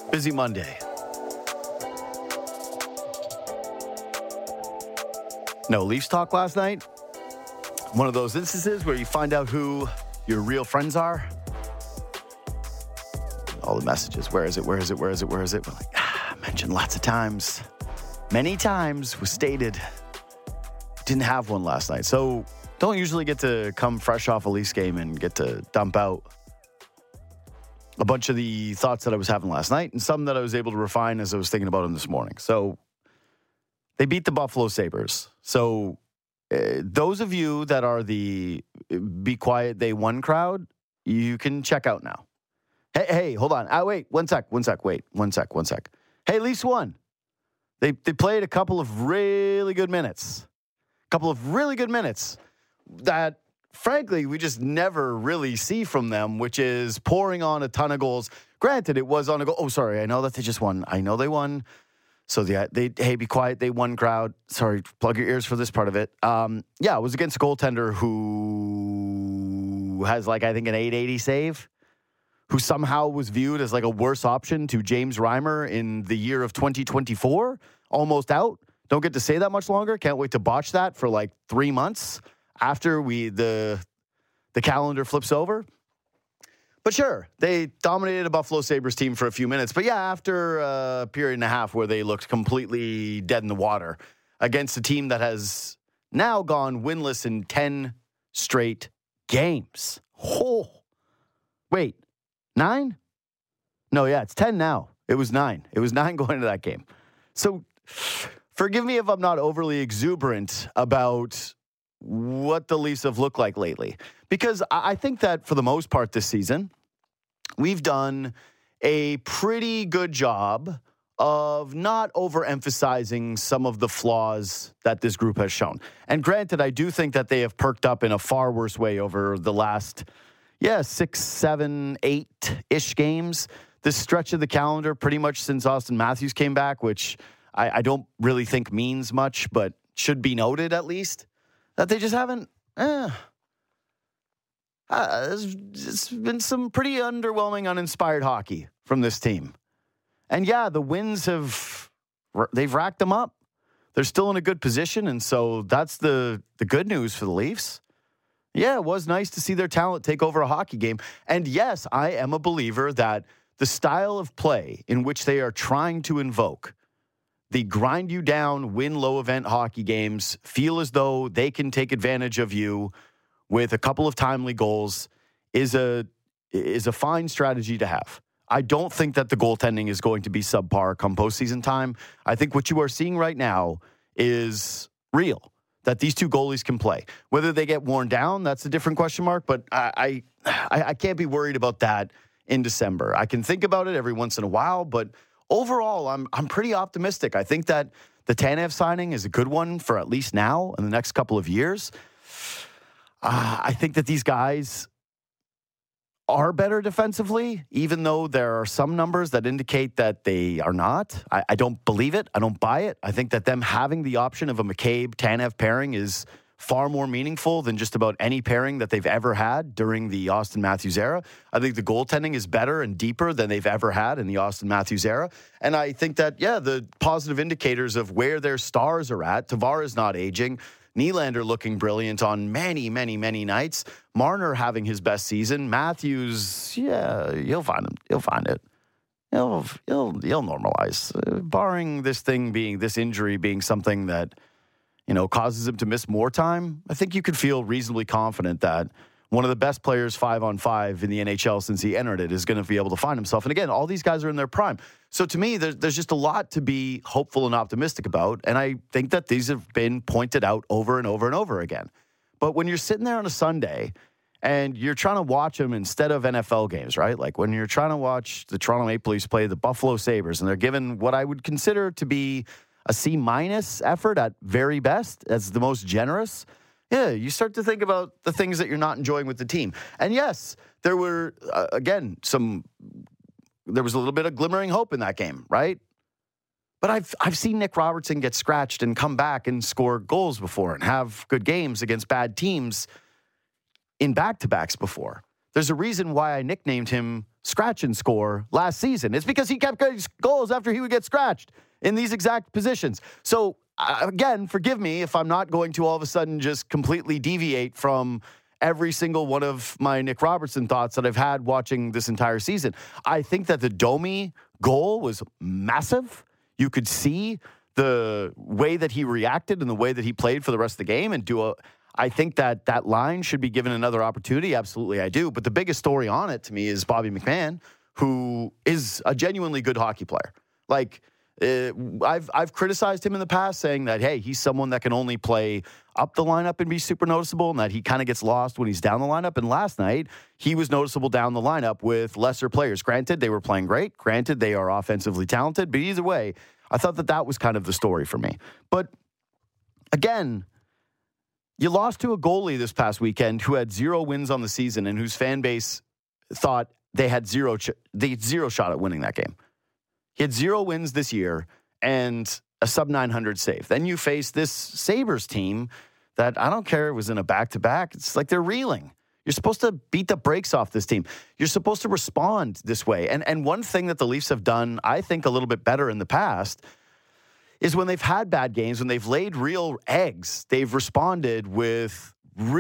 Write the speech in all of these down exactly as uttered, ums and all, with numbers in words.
Busy Monday. No Leafs talk last night. One of those instances where you find out who your real friends are. All the messages. Where is it? Where is it? Where is it? Where is it? We're like, ah, mentioned lots of times. Many times was stated. Didn't have one last night. So don't usually get to come fresh off a Leafs game and get to dump out a bunch of the thoughts that I was having last night and some that I was able to refine as I was thinking about them this morning. So they beat the Buffalo Sabres. So uh, those of you that are the be quiet, they won crowd, you can check out now. Hey, hey, hold on. Ah, wait, one sec, one sec, wait, one sec, one sec. Hey, Leafs won. They they played a couple of really good minutes. A couple of really good minutes that, frankly, we just never really see from them, which is pouring on a ton of goals. Granted, it was on a goal. Oh, sorry. I know that they just won. I know they won. So, the, they, hey, be quiet. They won crowd. Sorry, plug your ears for this part of it. Um, yeah, it was against a goaltender who has, like, I think an eight eighty save, who somehow was viewed as, like, a worse option to James Reimer in the year of twenty twenty-four. Almost out. Don't get to say that much longer. Can't wait to botch that for, like, three months. After we the the calendar flips over. But sure, they dominated a Buffalo Sabres team for a few minutes. But yeah, after a period and a half where they looked completely dead in the water against a team that has now gone winless in ten straight games. Oh, wait, nine? No, yeah, it's ten now. It was nine. It was nine going into that game. So forgive me if I'm not overly exuberant about what the Leafs have looked like lately. Because I think that for the most part this season, we've done a pretty good job of not overemphasizing some of the flaws that this group has shown. And granted, I do think that they have perked up in a far worse way over the last, yeah, six, seven, eight-ish games. This stretch of the calendar, pretty much since Austin Matthews came back, which I, I don't really think means much, but should be noted at least. That they just haven't, eh. Uh, it's, it's been some pretty underwhelming, uninspired hockey from this team. And yeah, the wins have, they've racked them up. They're still in a good position, and so that's the, the good news for the Leafs. Yeah, it was nice to see their talent take over a hockey game. And yes, I am a believer that the style of play in which they are trying to invoke, the grind you down, win low event hockey games, feel as though they can take advantage of you with a couple of timely goals is a is a fine strategy to have. I don't think that the goaltending is going to be subpar come postseason time. I think what you are seeing right now is real, that these two goalies can play. Whether they get worn down, that's a different question mark, but I I, I can't be worried about that in December. I can think about it every once in a while, but overall, I'm I'm pretty optimistic. I think that the Tanev signing is a good one for at least now and the next couple of years. Uh, I think that these guys are better defensively, even though there are some numbers that indicate that they are not. I, I don't believe it. I don't buy it. I think that them having the option of a McCabe-Tanev pairing is far more meaningful than just about any pairing that they've ever had during the Auston Matthews era. I think the goaltending is better and deeper than they've ever had in the Auston Matthews era. And I think that, yeah, the positive indicators of where their stars are at, Tavares not aging, Nylander looking brilliant on many, many, many nights, Marner having his best season, Matthews, yeah, you'll find him. You'll find it. He'll, he'll, he'll normalize. Uh, barring this thing being, this injury being something that, you know, causes him to miss more time, I think you could feel reasonably confident that one of the best players five on five in the N H L since he entered it is going to be able to find himself. And again, all these guys are in their prime. So to me, there's, there's just a lot to be hopeful and optimistic about. And I think that these have been pointed out over and over and over again. But when you're sitting there on a Sunday and you're trying to watch them instead of N F L games, right? Like when you're trying to watch the Toronto Maple Leafs play the Buffalo Sabres and they're given what I would consider to be a C-minus effort at very best, as the most generous, yeah, you start to think about the things that you're not enjoying with the team. And yes, there were, uh, again, some, there was a little bit of glimmering hope in that game, right? But I've I've seen Nick Robertson get scratched and come back and score goals before and have good games against bad teams in back-to-backs before. There's a reason why I nicknamed him scratch and score last season. It's because he kept getting goals after he would get scratched in these exact positions. So, uh, again, forgive me if I'm not going to all of a sudden just completely deviate from every single one of my Nick Robertson thoughts that I've had watching this entire season. I think that the Domi goal was massive. You could see the way that he reacted and the way that he played for the rest of the game. And do a, I think that that line should be given another opportunity. Absolutely, I do. But the biggest story on it to me is Bobby McMann, who is a genuinely good hockey player. Like, uh, I've I've criticized him in the past, saying that, hey, he's someone that can only play up the lineup and be super noticeable, and that he kind of gets lost when he's down the lineup. And last night, he was noticeable down the lineup with lesser players. Granted, they were playing great. Granted, they are offensively talented. But either way, I thought that that was kind of the story for me. But again, you lost to a goalie this past weekend who had zero wins on the season and whose fan base thought they had zero ch- they had zero shot at winning that game. He had zero wins this year and a sub nine hundred save. Then you face this Sabres team that, I don't care, it was in a back-to-back. It's like they're reeling. You're supposed to beat the brakes off this team. You're supposed to respond this way. And and one thing that the Leafs have done, I think, a little bit better in the past is when they've had bad games, when they've laid real eggs, they've responded with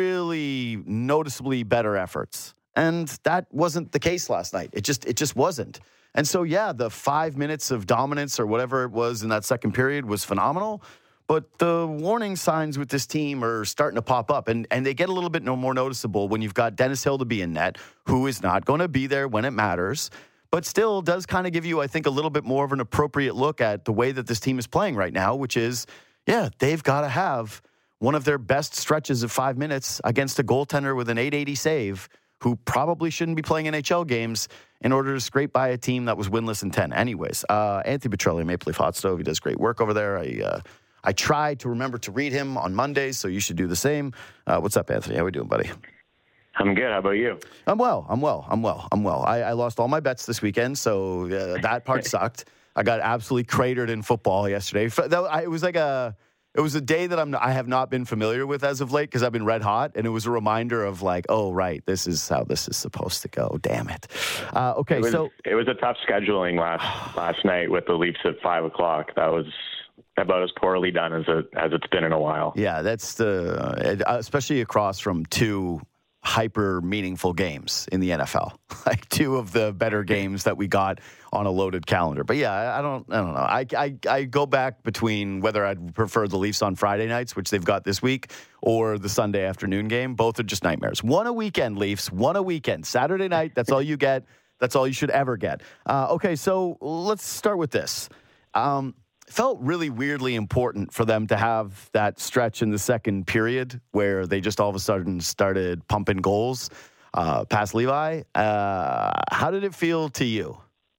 really noticeably better efforts. And that wasn't the case last night. It just it just wasn't. And so, yeah, the five minutes of dominance or whatever it was in that second period was phenomenal. But the warning signs with this team are starting to pop up, and, and they get a little bit no more noticeable when you've got Dennis Hill to be in net, who is not going to be there when it matters, but still does kind of give you, I think, a little bit more of an appropriate look at the way that this team is playing right now, which is, yeah, they've got to have one of their best stretches of five minutes against a goaltender with an eight eighty save who probably shouldn't be playing N H L games in order to scrape by a team that was winless in ten. Anyways, uh, Anthony Petrelli, Maple Leaf Hot Stove, he does great work over there. I uh, I try to remember to read him on Mondays, so you should do the same. Uh, what's up, Anthony? How we doing, buddy? I'm good. How about you? I'm well. I'm well. I'm well. I'm well. I, I lost all my bets this weekend, so uh, that part sucked. I got absolutely cratered in football yesterday. It was like a... It was a day that I'm, I have not been familiar with as of late because I've been red hot, and it was a reminder of like, oh, right, this is how this is supposed to go. Damn it. Uh, okay, it was, so... It was a tough scheduling last last night with the Leafs at five o'clock. That was about as poorly done as it, as it's been in a while. Yeah, that's the... Especially across from two hyper meaningful games in the N F L, like two of the better games that we got on a loaded calendar. But yeah, I don't, I don't know. I, I, I go back between whether I'd prefer the Leafs on Friday nights, which they've got this week, or the Sunday afternoon game. Both are just nightmares. One a weekend, Leafs. One a weekend. Saturday night. That's all you get. That's all you should ever get. Uh, okay, so let's start with this. Um, felt really weirdly important for them to have that stretch in the second period where they just all of a sudden started pumping goals uh, past Levi. Uh, how did it feel to you?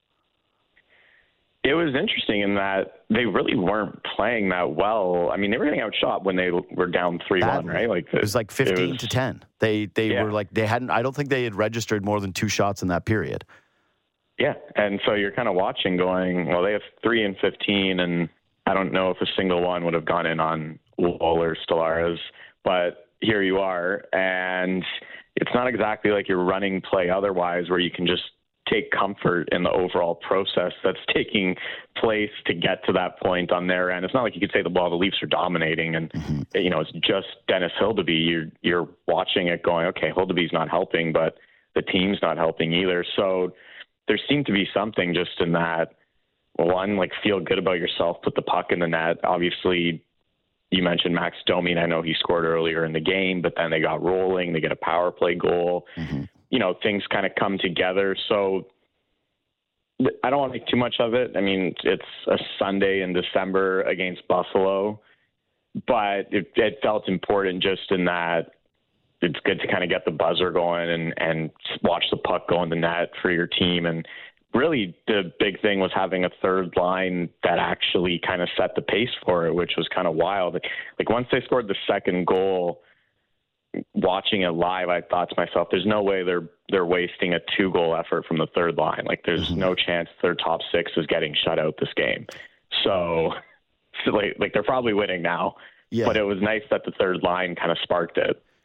It was interesting in that they really weren't playing that well. I mean, they were getting outshot when they were down three one, right? Like the, it was like fifteen was, to ten. They they yeah. were like they hadn't. I don't think they had registered more than two shots in that period. Yeah, and so you're kind of watching, going, well, they have three and fifteen, and I don't know if a single one would have gone in on Woll or Stellaris, but here you are, and it's not exactly like you're running play otherwise, where you can just take comfort in the overall process that's taking place to get to that point on their end. It's not like you could say the ball, the Leafs are dominating and, mm-hmm. you know, it's just Dennis Hildeby. You're, you're watching it going, okay, Hildeby's not helping, but the team's not helping either. So there seemed to be something just in that, one, like feel good about yourself, put the puck in the net. Obviously, you mentioned Max Domi, and I know he scored earlier in the game, but then they got rolling. They get a power play goal. Mm-hmm. You know, things kind of come together. So I don't want to make too much of it. I mean, it's a Sunday in December against Buffalo, but it, it felt important just in that it's good to kind of get the buzzer going and, and watch the puck go in the net for your team. And really the big thing was having a third line that actually kind of set the pace for it, which was kind of wild. Like once they scored the second goal, watching it live, I thought to myself, there's no way they're they're wasting a two goal effort from the third line. Like there's mm-hmm. no chance their top six is getting shut out this game. So, so like, like they're probably winning now. Yeah. But it was nice that the third line kind of sparked it.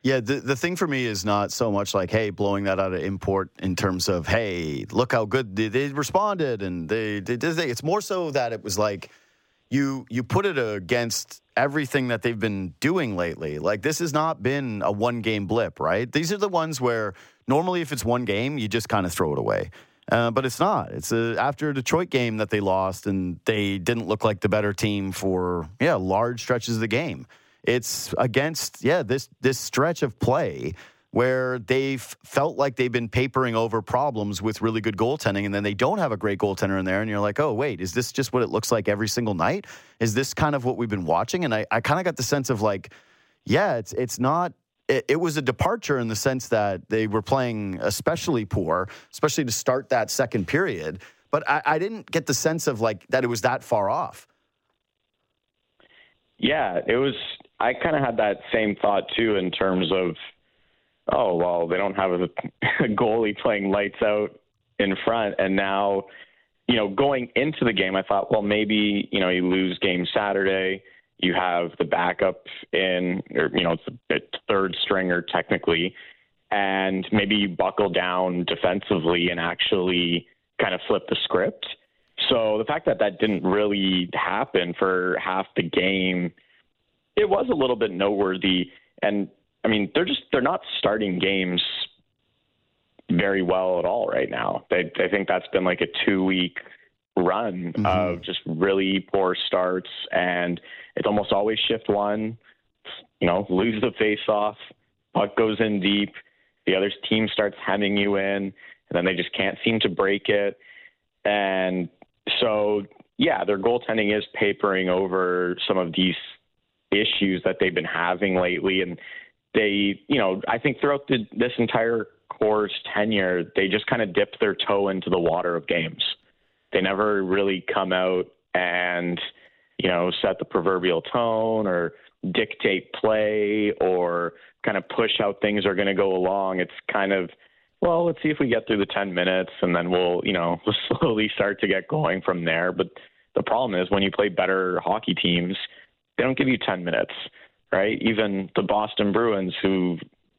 Yeah, the, the thing for me is not so much like, hey, blowing that out of import in terms of, hey, look how good they, they responded and they, they did. They, it's more so that it was like you you put it against everything that they've been doing lately. Like, this has not been a one-game blip, right? These are the ones where normally if it's one game, you just kind of throw it away. Uh, but it's not. It's a, after a Detroit game that they lost and they didn't look like the better team for, yeah, large stretches of the game. It's against, yeah, this this stretch of play where they've felt like they've been papering over problems with really good goaltending, and then they don't have a great goaltender in there, and you're like, oh, wait, is this just what it looks like every single night? Is this kind of what we've been watching? And I, I kind of got the sense of like, yeah, it's it's not, it, it was a departure in the sense that they were playing especially poor, especially to start that second period, but I, I didn't get the sense of like that it was that far off. Yeah, it was, I kind of had that same thought too in terms of, oh, well, they don't have a, a goalie playing lights out in front. And now, you know, going into the game, I thought, well, maybe, you know, you lose game Saturday, you have the backup in, or, you know, it's a, a third stringer technically, and maybe you buckle down defensively and actually kind of flip the script. So the fact that that didn't really happen for half the game, it was a little bit noteworthy. And I mean, they're just, they're not starting games very well at all right now. They, I think that's been like a two week run mm-hmm. of just really poor starts. And it's almost always shift one, you know, lose the face off, puck goes in deep, the other team starts hemming you in, and then they just can't seem to break it. And so, yeah, their goaltending is papering over some of these issues that they've been having lately. And they, you know, I think throughout the, this entire core's tenure, they just kind of dipped their toe into the water of games. They never really come out and, you know, set the proverbial tone or dictate play or kind of push how things are going to go along. It's kind of, well, let's see if we get through the ten minutes and then we'll, you know, we'll slowly start to get going from there. But the problem is when you play better hockey teams, they don't give you ten minutes, right? Even the Boston Bruins, who,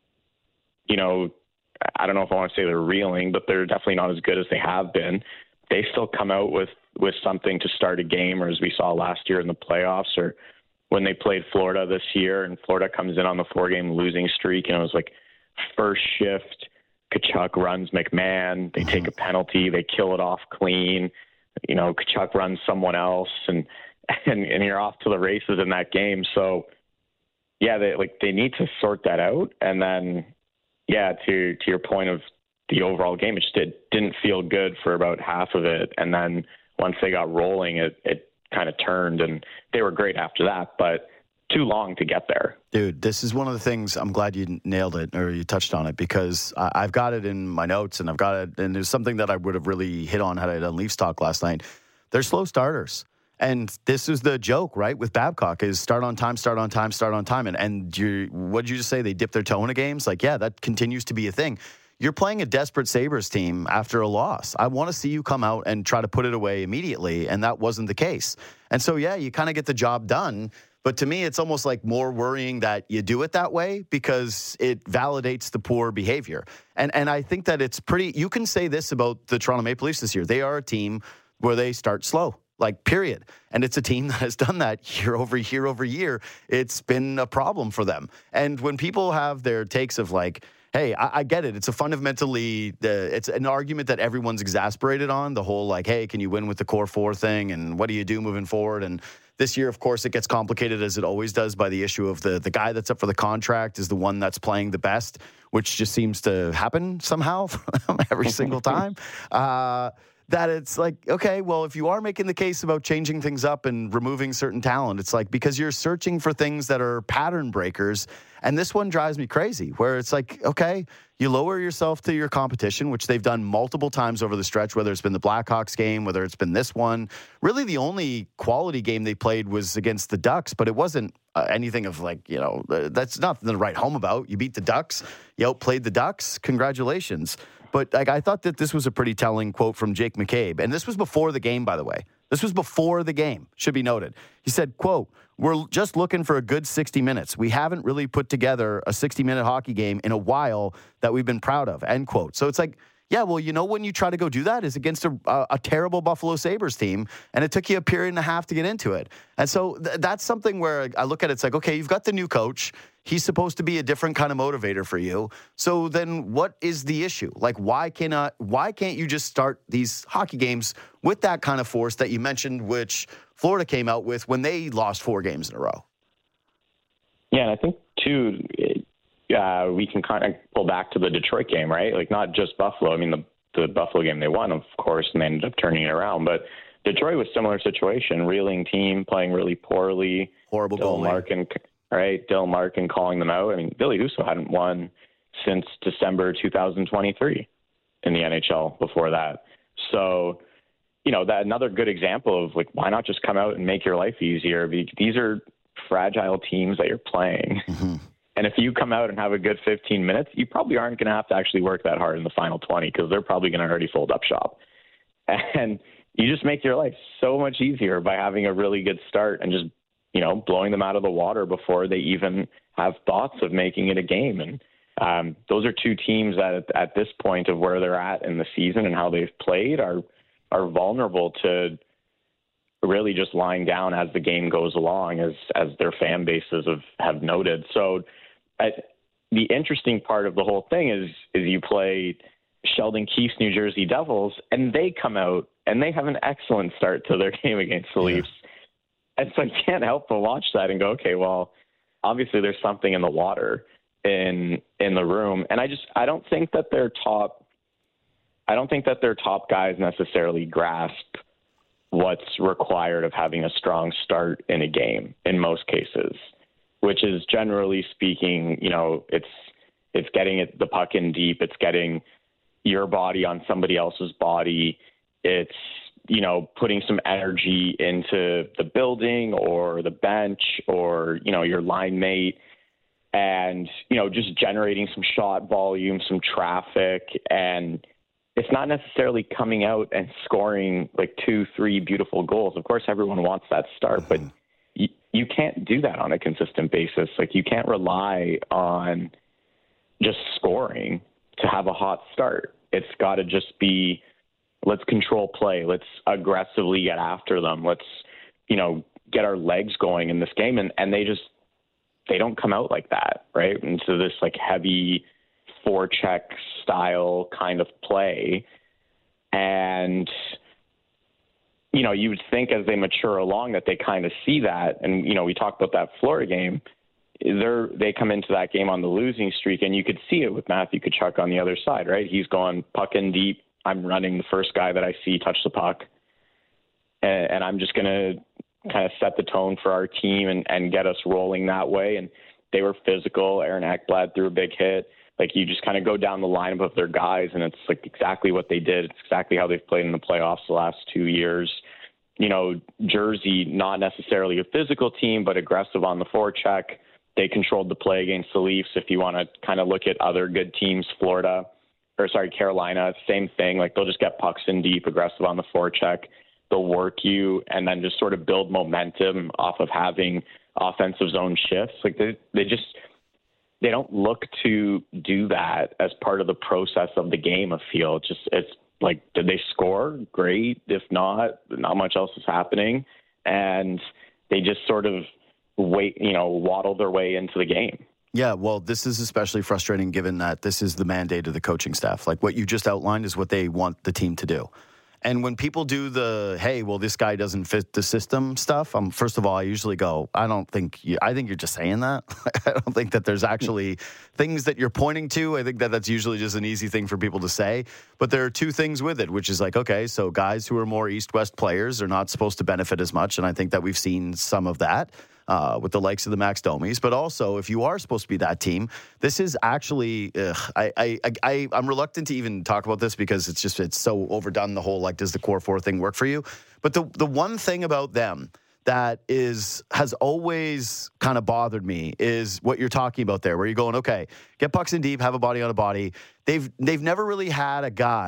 you know, I don't know if I want to say they're reeling, but they're definitely not as good as they have been. They still come out with, with something to start a game, or as we saw last year in the playoffs, or when they played Florida this year and Florida comes in on the four-game losing streak, and it was like first shift, Tkachuk runs McMahon, they take a penalty, they kill it off clean, you know, Tkachuk runs someone else, and, and, and you're off to the races in that game. So, yeah, they like they need to sort that out. And then, yeah, to to your point of the overall game, it just did, didn't feel good for about half of it. And then once they got rolling, it, it kind of turned, and they were great after that, but too long to get there. Dude, this is one of the things, I'm glad you nailed it or you touched on it, because I, I've got it in my notes and I've got it, and there's something that I would have really hit on had I done Leafs talk last night. They're slow starters. And this is the joke, right, with Babcock is start on time, start on time, start on time. And, and you, what did you just say? They dip their toe in a game? It's like, yeah, that continues to be a thing. You're playing a desperate Sabres team after a loss. I want to see you come out and try to put it away immediately, and that wasn't the case. And so, yeah, you kind of get the job done. But to me, it's almost like more worrying that you do it that way because it validates the poor behavior. And and I think that it's pretty – you can say this about the Toronto Maple Leafs this year. They are a team where they start slow, like period. And it's a team that has done that year over year over year. It's been a problem for them. And when people have their takes of like – hey, I, I get it. It's a fundamentally, uh, it's an argument that everyone's exasperated on, the whole like, hey, can you win with the core four thing? And what do you do moving forward? And this year, of course, it gets complicated as it always does by the issue of the, the guy that's up for the contract is the one that's playing the best, which just seems to happen somehow every single time. Uh, that it's like, okay, well, if you are making the case about changing things up and removing certain talent, it's like because you're searching for things that are pattern breakers. And this one drives me crazy, where it's like, okay, you lower yourself to your competition, which they've done multiple times over the stretch, whether it's been the Blackhawks game, whether it's been this one. Really, the only quality game they played was against the Ducks, but it wasn't uh, anything of like, you know, uh, that's nothing to write home about. You beat the Ducks, you outplayed the Ducks, congratulations. But like, I thought that this was a pretty telling quote from Jake McCabe. And this was before the game, by the way. This was before the game, should be noted. He said, quote, "We're just looking for a good sixty minutes. We haven't really put together a sixty-minute hockey game in a while that we've been proud of," end quote. So it's like, yeah, well, you know when you try to go do that is against a, a, a terrible Buffalo Sabres team, and it took you a period and a half to get into it. And so th- that's something where I look at it, it's like, okay, you've got the new coach. He's supposed to be a different kind of motivator for you. So then what is the issue? Like, why cannot, why can't you just start these hockey games with that kind of force that you mentioned, which Florida came out with when they lost four games in a row? Yeah, and I think, too, uh, we can kind of pull back to the Detroit game, right? Like, not just Buffalo. I mean, the, the Buffalo game they won, of course, and they ended up turning it around. But Detroit was a similar situation, reeling team, playing really poorly. Horrible goal. Larkin, right? Dylan Larkin calling them out. I mean, Billy Husso hadn't won since December two thousand twenty-three in the N H L before that. So, you know, that another good example of, like, why not just come out and make your life easier? These are fragile teams that you're playing. Mm-hmm. And if you come out and have a good fifteen minutes, you probably aren't going to have to actually work that hard in the final twenty because they're probably going to already fold up shop. And you just make your life so much easier by having a really good start and just, you know, blowing them out of the water before they even have thoughts of making it a game. And um, those are two teams that at, at this point of where they're at in the season and how they've played are are vulnerable to really just lying down as the game goes along, as as their fan bases have, have noted. So I, the interesting part of the whole thing is is you play Sheldon Keefe's New Jersey Devils, and they come out and they have an excellent start to their game against the Leafs. Yeah. And so I can't help but watch that and go, okay, well, obviously there's something in the water in in the room. And I just I don't think that their top I don't think that their top guys necessarily grasp what's required of having a strong start in a game in most cases, which is generally speaking, you know, it's it's getting it, the puck in deep, it's getting your body on somebody else's body, it's, you know, putting some energy into the building or the bench or, you know, your line mate and, you know, just generating some shot volume, some traffic. And it's not necessarily coming out and scoring like two, three beautiful goals. Of course, everyone wants that start, but you, you can't do that on a consistent basis. Like, you can't rely on just scoring to have a hot start. It's got to just be, let's control play. Let's aggressively get after them. Let's, you know, get our legs going in this game. And, and they just, they don't come out like that, right? And so this like heavy forecheck style kind of play. And, you know, you would think as they mature along that they kind of see that. And, you know, we talked about that Florida game. They're, they come into that game on the losing streak, and you could see it with Matthew Tkachuk on the other side, right? He's going puck in deep. I'm running the first guy that I see touch the puck. And, and I'm just going to kind of set the tone for our team and, and get us rolling that way. And they were physical. Aaron Ekblad threw a big hit. Like, you just kind of go down the lineup of their guys, and it's like exactly what they did. It's exactly how they've played in the playoffs the last two years. You know, Jersey, not necessarily a physical team, but aggressive on the forecheck. They controlled the play against the Leafs. If you want to kind of look at other good teams, Florida, or sorry, Carolina, same thing. Like, they'll just get pucks in deep, aggressive on the forecheck. They'll work you and then just sort of build momentum off of having offensive zone shifts. Like, they, they just, they don't look to do that as part of the process of the game, I feel. It's just, it's like, did they score? Great. If not, not much else is happening. And they just sort of wait, you know, waddle their way into the game. Yeah, well, this is especially frustrating given that this is the mandate of the coaching staff. Like, what you just outlined is what they want the team to do. And when people do the, hey, well, this guy doesn't fit the system stuff, um, first of all, I usually go, I don't think, you, I think you're just saying that. I don't think that there's actually things that you're pointing to. I think that that's usually just an easy thing for people to say. But there are two things with it, which is like, okay, so guys who are more East-West players are not supposed to benefit as much. And I think that we've seen some of that. Uh, with the likes of the Max Domis. But also, if you are supposed to be that team, this is actually, ugh, I, I, I, I'm reluctant to even talk about this because it's just, it's so overdone, the whole, like, does the core four thing work for you? But the the one thing about them that is, has always kind of bothered me is what you're talking about there, where you're going, okay, get pucks in deep, have a body on a body. They've, they've never really had a guy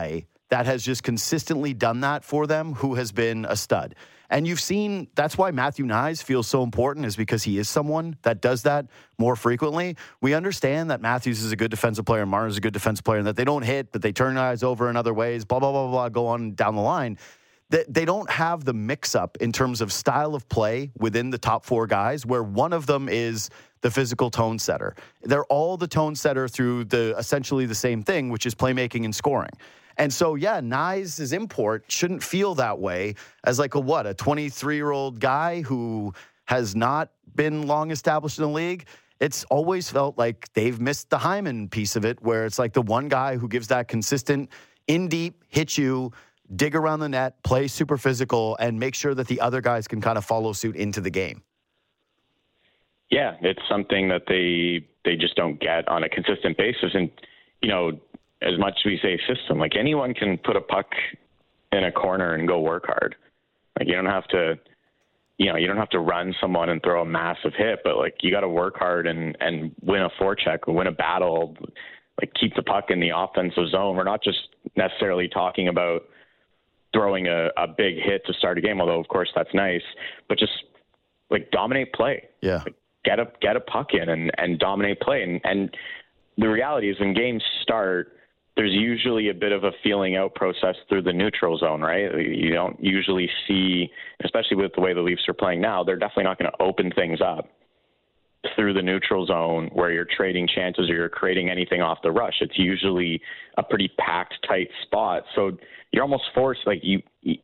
that has just consistently done that for them, who has been a stud. And you've seen, that's why Matthew Knies feels so important, is because he is someone that does that more frequently. We understand that Matthews is a good defensive player and Marner is a good defensive player and that they don't hit, but they turn guys over in other ways, blah, blah, blah, blah, go on down the line. That they don't have the mix-up in terms of style of play within the top four guys, where one of them is the physical tone setter. They're all the tone setter through the essentially the same thing, which is playmaking and scoring. And so, yeah, Knies' import shouldn't feel that way as like a what, a twenty-three-year-old guy who has not been long established in the league. It's always felt like they've missed the Hyman piece of it, where it's like the one guy who gives that consistent, in-deep, hit you, dig around the net, play super physical, and make sure that the other guys can kind of follow suit into the game. Yeah, it's something that they they just don't get on a consistent basis. And, you know, as much as we say system, like anyone can put a puck in a corner and go work hard. Like you don't have to, you know, you don't have to run someone and throw a massive hit, but like you got to work hard and, and win a forecheck or win a battle, like keep the puck in the offensive zone. We're not just necessarily talking about throwing a, a big hit to start a game, although of course that's nice, but just like dominate play. Yeah. Like, get a, get a puck in and, and dominate play. And, and the reality is when games start, there's usually a bit of a feeling out process through the neutral zone, right? You don't usually see, especially with the way the Leafs are playing now, they're definitely not going to open things up through the neutral zone where you're trading chances or you're creating anything off the rush. It's usually a pretty packed, tight spot. So you're almost forced, like you,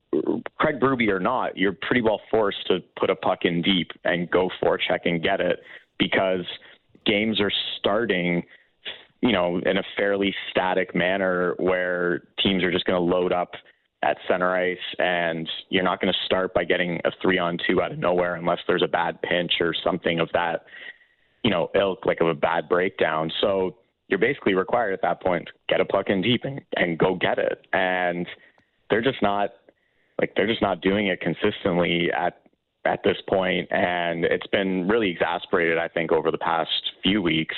Craig Berube or not, you're pretty well forced to put a puck in deep and go forecheck and get it, because games are starting, you know, in a fairly static manner where teams are just going to load up at center ice, and you're not going to start by getting a three on two out of nowhere unless there's a bad pinch or something of that, you know, ilk, like of a bad breakdown. So you're basically required at that point to get a puck in deep and, and go get it. And they're just not like, they're just not doing it consistently at, at this point. And it's been really exasperated, I think, over the past few weeks,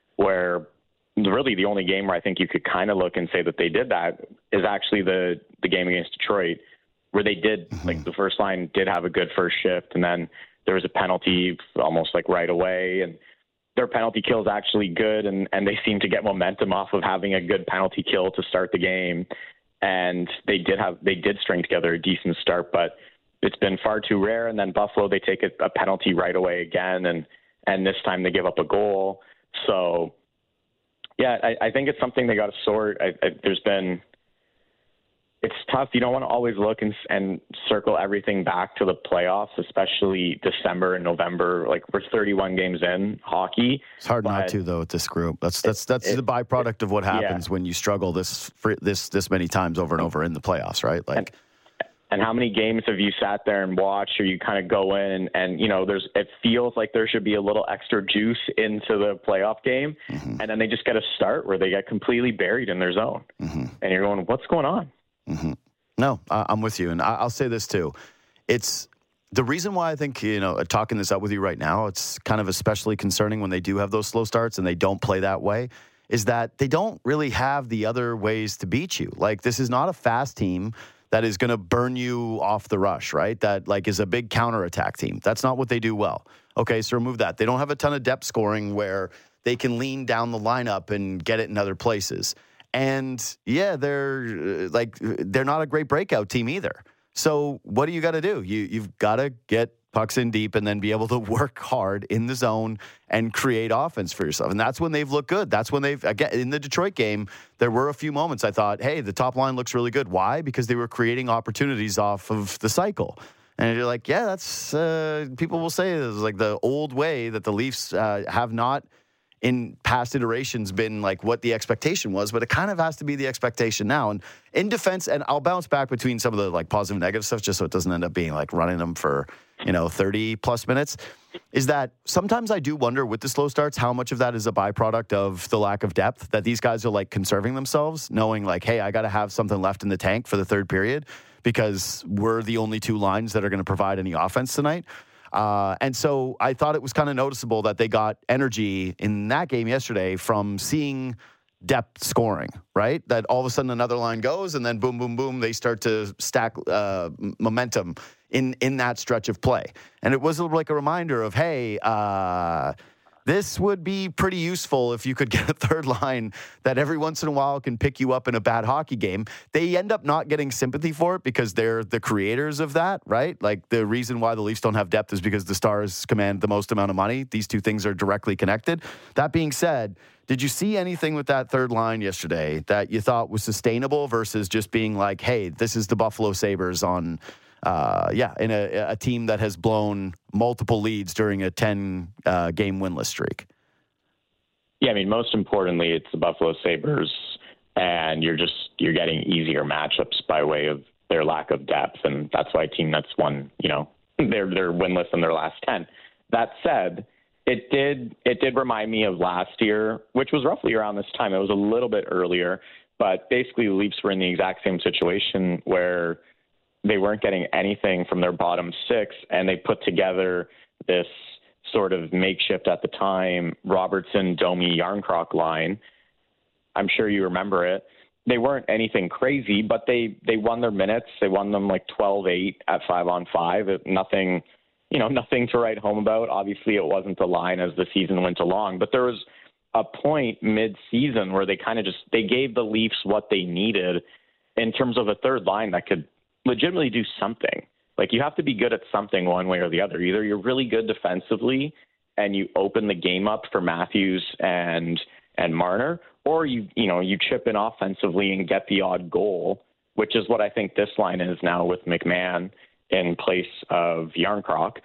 where really the only game where I think you could kind of look and say that they did that is actually the, the game against Detroit, where they did, mm-hmm. like the first line did have a good first shift, and then there was a penalty almost like right away, and their penalty kill is actually good, and, and they seem to get momentum off of having a good penalty kill to start the game. And they did have, they did string together a decent start, but it's been far too rare. And then Buffalo, they take a, a penalty right away again, and, and this time they give up a goal. So, yeah, I, I think it's something they got to sort. I, I, there's been, it's tough. You don't want to always look and, and circle everything back to the playoffs, especially December and November. Like we're thirty-one games in hockey. It's hard not to, though, with this group. That's that's that's it, the byproduct it, of what happens yeah. when you struggle this this this many times over and over in the playoffs, right? Like. And, And how many games have you sat there and watched, or you kind of go in and, and, you know, there's, it feels like there should be a little extra juice into the playoff game. Mm-hmm. And then they just get a start where they get completely buried in their zone. Mm-hmm. And you're going, what's going on? Mm-hmm. No, uh, I'm with you. And I, I'll say this too. It's the reason why I think, you know, talking this up with you right now, it's kind of especially concerning when they do have those slow starts and they don't play that way, is that they don't really have the other ways to beat you. Like, this is not a fast team that is going to burn you off the rush, right? That like is a big counterattack team. That's not what they do well. Okay, so remove that. They don't have a ton of depth scoring where they can lean down the lineup and get it in other places. And yeah, they're like they're not a great breakout team either. So what do you got to do? You you've got to get pucks in deep and then be able to work hard in the zone and create offense for yourself. And that's when they've looked good. That's when they've, again, in the Detroit game, there were a few moments I thought, hey, the top line looks really good. Why? Because they were creating opportunities off of the cycle. And you're like, yeah, that's, uh, people will say it's like the old way that the Leafs uh, have not in past iterations been like what the expectation was, but it kind of has to be the expectation now. And in defense, and I'll bounce back between some of the like positive and negative stuff just so it doesn't end up being like running them for, you know, thirty plus minutes, is that sometimes I do wonder with the slow starts how much of that is a byproduct of the lack of depth, that these guys are like conserving themselves, knowing like, hey, I got to have something left in the tank for the third period because we're the only two lines that are going to provide any offense tonight. Uh, and so I thought it was kind of noticeable that they got energy in that game yesterday from seeing depth scoring, right? That all of a sudden another line goes and then boom, boom, boom, they start to stack uh, momentum in, in that stretch of play. And it was like a reminder of, hey, uh, this would be pretty useful if you could get a third line that every once in a while can pick you up in a bad hockey game. They end up not getting sympathy for it because they're the creators of that, right? Like the reason why the Leafs don't have depth is because the Stars command the most amount of money. These two things are directly connected. That being said, did you see anything with that third line yesterday that you thought was sustainable versus just being like, hey, this is the Buffalo Sabres on Uh, yeah, in a, a team that has blown multiple leads during a ten uh, game winless streak? Yeah, I mean, most importantly, it's the Buffalo Sabres, and you're just you're getting easier matchups by way of their lack of depth, and that's why a team that's won, you know, they're they're winless in their last ten. That said, it did it did remind me of last year, which was roughly around this time. It was a little bit earlier, but basically the Leafs were in the exact same situation where they weren't getting anything from their bottom six, and they put together this sort of makeshift at the time Robertson, Domi, Yarncroc line. I'm sure you remember it. They weren't anything crazy, but they, they won their minutes. They won them like twelve eight at five on five. It, nothing, you know, nothing to write home about. Obviously, it wasn't the line as the season went along, but there was a point mid-season where they kind of just they gave the Leafs what they needed in terms of a third line that could legitimately do something. Like, you have to be good at something one way or the other. Either you're really good defensively and you open the game up for Matthews and and Marner, or you you know you chip in offensively and get the odd goal, which is what I think this line is now with McMahon in place of Yarncroc.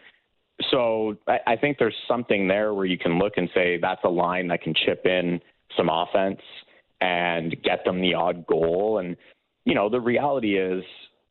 So I, I think there's something there where you can look and say that's a line that can chip in some offense and get them the odd goal. And you know the reality is,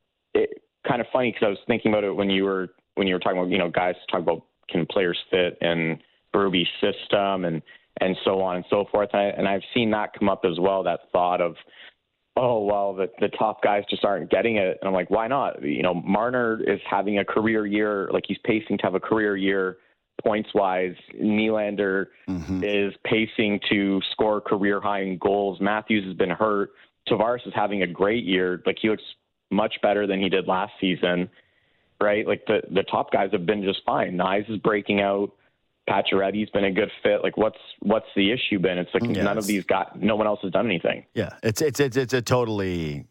it kind of funny because I was thinking about it when you were when you were talking about, you know, guys talk about can players fit in Berube's system and and so on and so forth. And, I, and I've seen that come up as well, that thought of, oh, well, the, the top guys just aren't getting it. And I'm like, why not? You know, Marner is having a career year, like he's pacing to have a career year points-wise. Nylander mm-hmm. is pacing to score career high in goals. Matthews has been hurt. Tavares is having a great year. Like, he looks much better than he did last season, right? Like the, the top guys have been just fine. Nyes is breaking out. Pacioretty's been a good fit. Like what's, what's the issue been? It's like yes. none of these got, no one else has done anything. Yeah. It's, it's, it's, it's a totally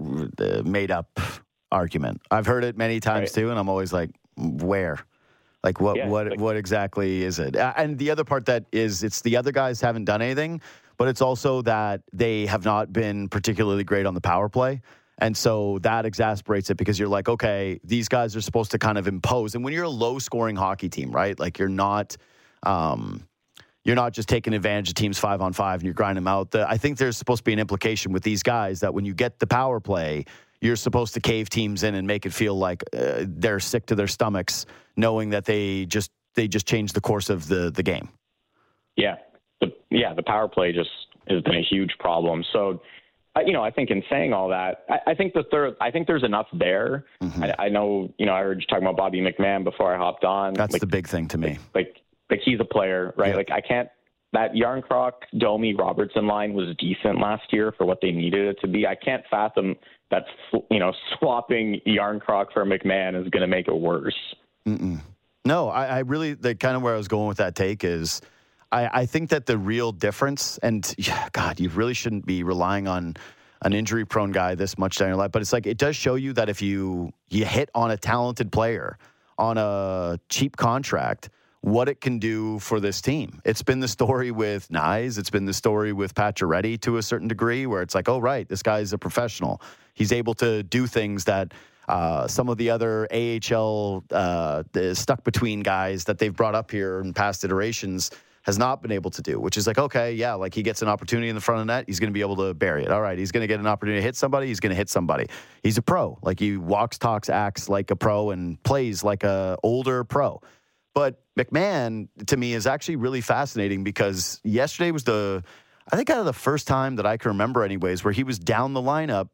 made up argument. I've heard it many times right. too. And I'm always like, where? Like what, yeah, what, like, what exactly is it? And the other part that is, it's the other guys haven't done anything, but it's also that they have not been particularly great on the power play. And so that exasperates it because you're like, okay, these guys are supposed to kind of impose. And when you're a low-scoring hockey team, right, like you're not um, you're not just taking advantage of teams five on five and you're grinding them out. The, I think there's supposed to be an implication with these guys that when you get the power play, you're supposed to cave teams in and make it feel like uh, they're sick to their stomachs, knowing that they just they just changed the course of the, the game. Yeah. The, yeah, the power play just has been a huge problem. So, you know, I think in saying all that, I, I think the third, I think there's enough there. Mm-hmm. I, I know, you know, I heard you talking about Bobby McMahon before I hopped on. That's like, the big thing to me. Like, like, like he's a player, right? Yeah. Like I can't, that Yarncroc, Domi, Robertson line was decent last year for what they needed it to be. I can't fathom that, you know, swapping Yarncroc for McMahon is going to make it worse. Mm-mm. No, I, I really, the kind of where I was going with that take is, I, I think that the real difference, and yeah, God, you really shouldn't be relying on an injury-prone guy this much down your life, but it's like it does show you that if you you hit on a talented player on a cheap contract, what it can do for this team. It's been the story with Nyes. It's been the story with Pacioretty to a certain degree, where it's like, oh, right, this guy's a professional. He's able to do things that uh, some of the other A H L uh, stuck between guys that they've brought up here in past iterations has not been able to do, which is like, okay, yeah, like he gets an opportunity in the front of the net, he's going to be able to bury it. All right, he's going to get an opportunity to hit somebody, he's going to hit somebody. He's a pro. Like he walks, talks, acts like a pro and plays like a older pro. But McMahon, to me, is actually really fascinating because yesterday was the, I think out of the first time that I can remember anyways, where he was down the lineup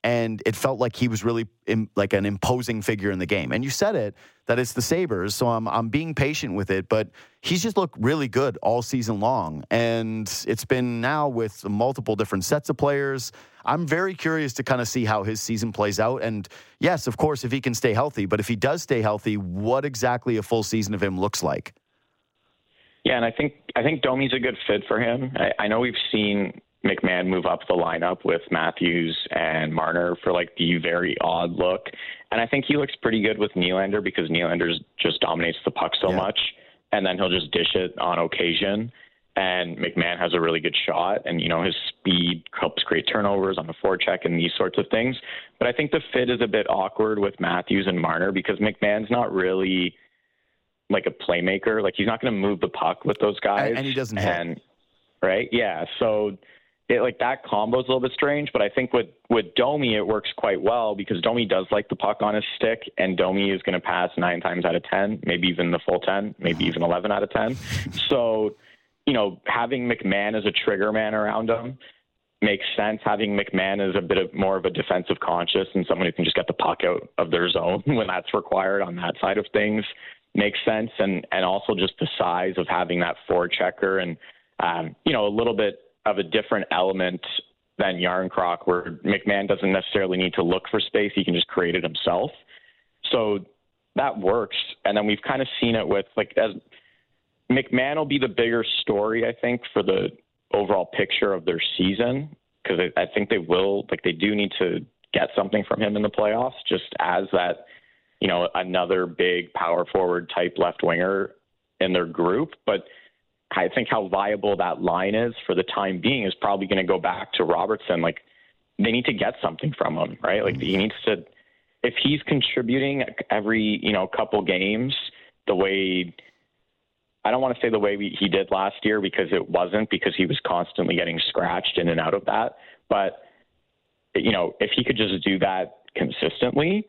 and it felt like he was really in, like an imposing figure in the game. And you said it, that it's the Sabres, so I'm I'm being patient with it, but he's just looked really good all season long. And it's been now with multiple different sets of players. I'm very curious to kind of see how his season plays out. And yes, of course, if he can stay healthy, but if he does stay healthy, what exactly a full season of him looks like. Yeah, and I think I think Domi's a good fit for him. I, I know we've seen McMahon move up the lineup with Matthews and Marner for like the very odd look. And I think he looks pretty good with Nylander because Nylander just dominates the puck so yeah. much. And then he'll just dish it on occasion. And McMahon has a really good shot. And, you know, his speed helps create turnovers on the forecheck and these sorts of things. But I think the fit is a bit awkward with Matthews and Marner because McMahon's not really like a playmaker. Like he's not going to move the puck with those guys. And, and he doesn't and, hit. Right? Yeah. So it, like that combo is a little bit strange, but I think with, with Domi, it works quite well because Domi does like the puck on his stick, and Domi is going to pass nine times out of ten, maybe even the full ten, maybe even eleven out of ten. So, you know, having McMahon as a trigger man around him makes sense. Having McMahon as a bit of more of a defensive conscious and someone who can just get the puck out of their zone when that's required on that side of things makes sense. And, and also just the size of having that forechecker and, um, you know, a little bit of a different element than Yarncroc, where McMahon doesn't necessarily need to look for space. He can just create it himself. So that works. And then we've kind of seen it with, like, as McMahon will be the bigger story, I think, for the overall picture of their season, because I, I think they will, like, they do need to get something from him in the playoffs, just as that, you know, another big power forward type left winger in their group. But I think how viable that line is for the time being is probably going to go back to Robertson. Like, they need to get something from him, right? Like, he needs to, if he's contributing every, you know, couple games the way, I don't want to say the way we, he did last year, because it wasn't, because he was constantly getting scratched in and out of that. But, you know, if he could just do that consistently,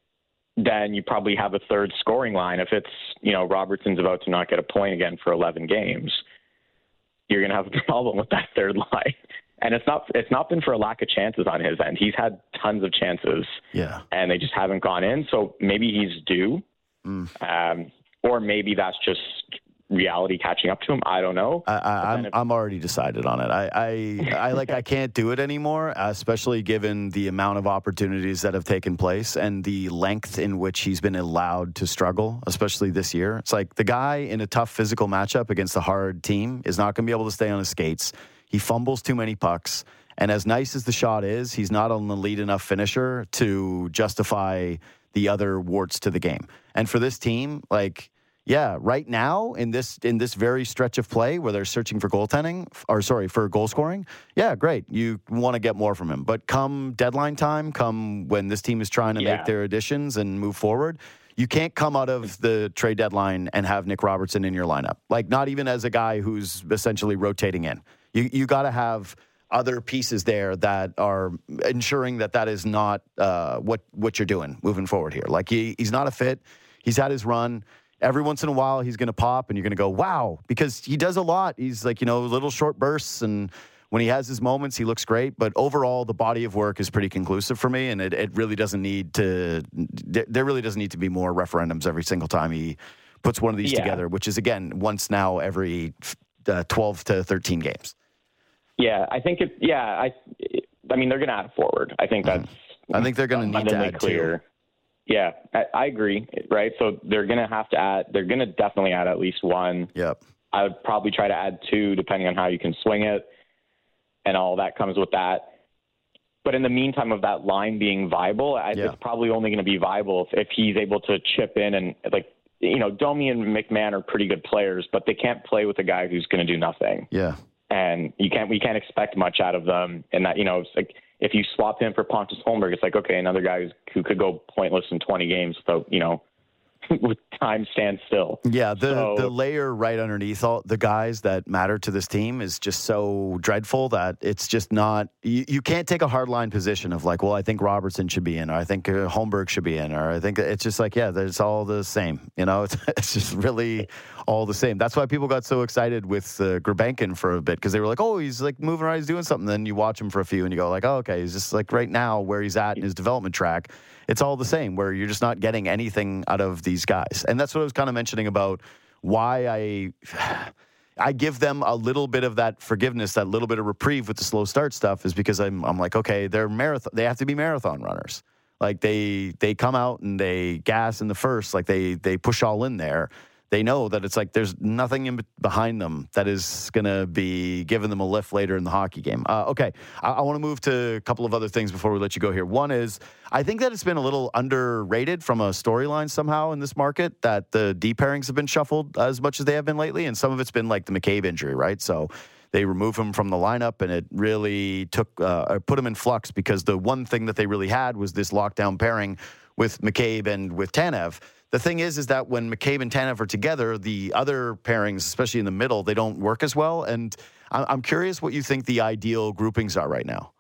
then you probably have a third scoring line. If it's, you know, Robertson's about to not get a point again for eleven games, you're going to have a problem with that third line. And it's not, it's not been for a lack of chances on his end. He's had tons of chances, yeah, and they just haven't gone in. So maybe he's due, mm. um, or maybe that's just reality catching up to him. I don't know. I, I, I'm if, I'm already decided on it. I I, I like I can't do it anymore, especially given the amount of opportunities that have taken place and the length in which he's been allowed to struggle, especially this year. It's like the guy in a tough physical matchup against a hard team is not going to be able to stay on his skates. He fumbles too many pucks, and as nice as the shot is, he's not an elite enough finisher to justify the other warts to the game. And for this team, like, yeah, right now in this in this very stretch of play where they're searching for goaltending, or sorry, for goal scoring, yeah, great. You want to get more from him. But come deadline time, come when this team is trying to yeah. make their additions and move forward, you can't come out of the trade deadline and have Nick Robertson in your lineup. Like, not even as a guy who's essentially rotating in. You you got to have other pieces there that are ensuring that that is not uh, what what you're doing moving forward here. Like, he he's not a fit. He's had his run. Every once in a while, he's going to pop, and you're going to go, wow, because he does a lot. He's like, you know, little short bursts, and when he has his moments, he looks great. But overall, the body of work is pretty conclusive for me, and it, it really doesn't need to, there really doesn't need to be more referendums every single time he puts one of these yeah. together, which is, again, once now every uh, twelve to thirteen games. Yeah, I think it, yeah, I I mean, they're going to add forward. I think that's, mm. I think they're going to need to add clear. Too. Yeah, I, I agree. Right. So they're going to have to add, they're going to definitely add at least one. Yep. I would probably try to add two, depending on how you can swing it, and all that comes with that. But in the meantime of that line being viable, I, yeah. it's probably only going to be viable if, if he's able to chip in and, like, you know, Domi and McMahon are pretty good players, but they can't play with a guy who's going to do nothing. Yeah. And you can't, we can't expect much out of them. And that, you know, it's like, if you swap him for Pontus Holmberg, it's like, okay, another guy who could go pointless in twenty games without, you know, with time stand still. Yeah, the so, the layer right underneath all the guys that matter to this team is just so dreadful that it's just not. You, you can't take a hardline position of like, well, I think Robertson should be in, or I think uh, Holmberg should be in, or I think it's just like, yeah, it's all the same. You know, it's, it's just really all the same. That's why people got so excited with uh, Gulbenkian for a bit, because they were like, oh, he's like moving around, he's doing something. Then you watch him for a few and you go like, oh, okay, he's just like right now where he's at in his development track. It's all the same, where you're just not getting anything out of these guys. And that's what I was kind of mentioning about why I I give them a little bit of that forgiveness, that little bit of reprieve with the slow start stuff, is because I'm I'm like, okay, they're marathon they have to be marathon runners. Like they they come out and they gas in the first, like they they push all in there. They know that it's like there's nothing in behind them that is going to be giving them a lift later in the hockey game. Uh, okay, I, I want to move to a couple of other things before we let you go here. One is, I think that it's been a little underrated from a storyline somehow in this market, that the D pairings have been shuffled as much as they have been lately, and some of it's been like the McCabe injury, right? So they remove him from the lineup, and it really took uh, put him in flux, because the one thing that they really had was this lockdown pairing with McCabe and with Tanev. The thing is, is that when McCabe and Tanev are together, the other pairings, especially in the middle, they don't work as well. And I'm curious what you think the ideal groupings are right now.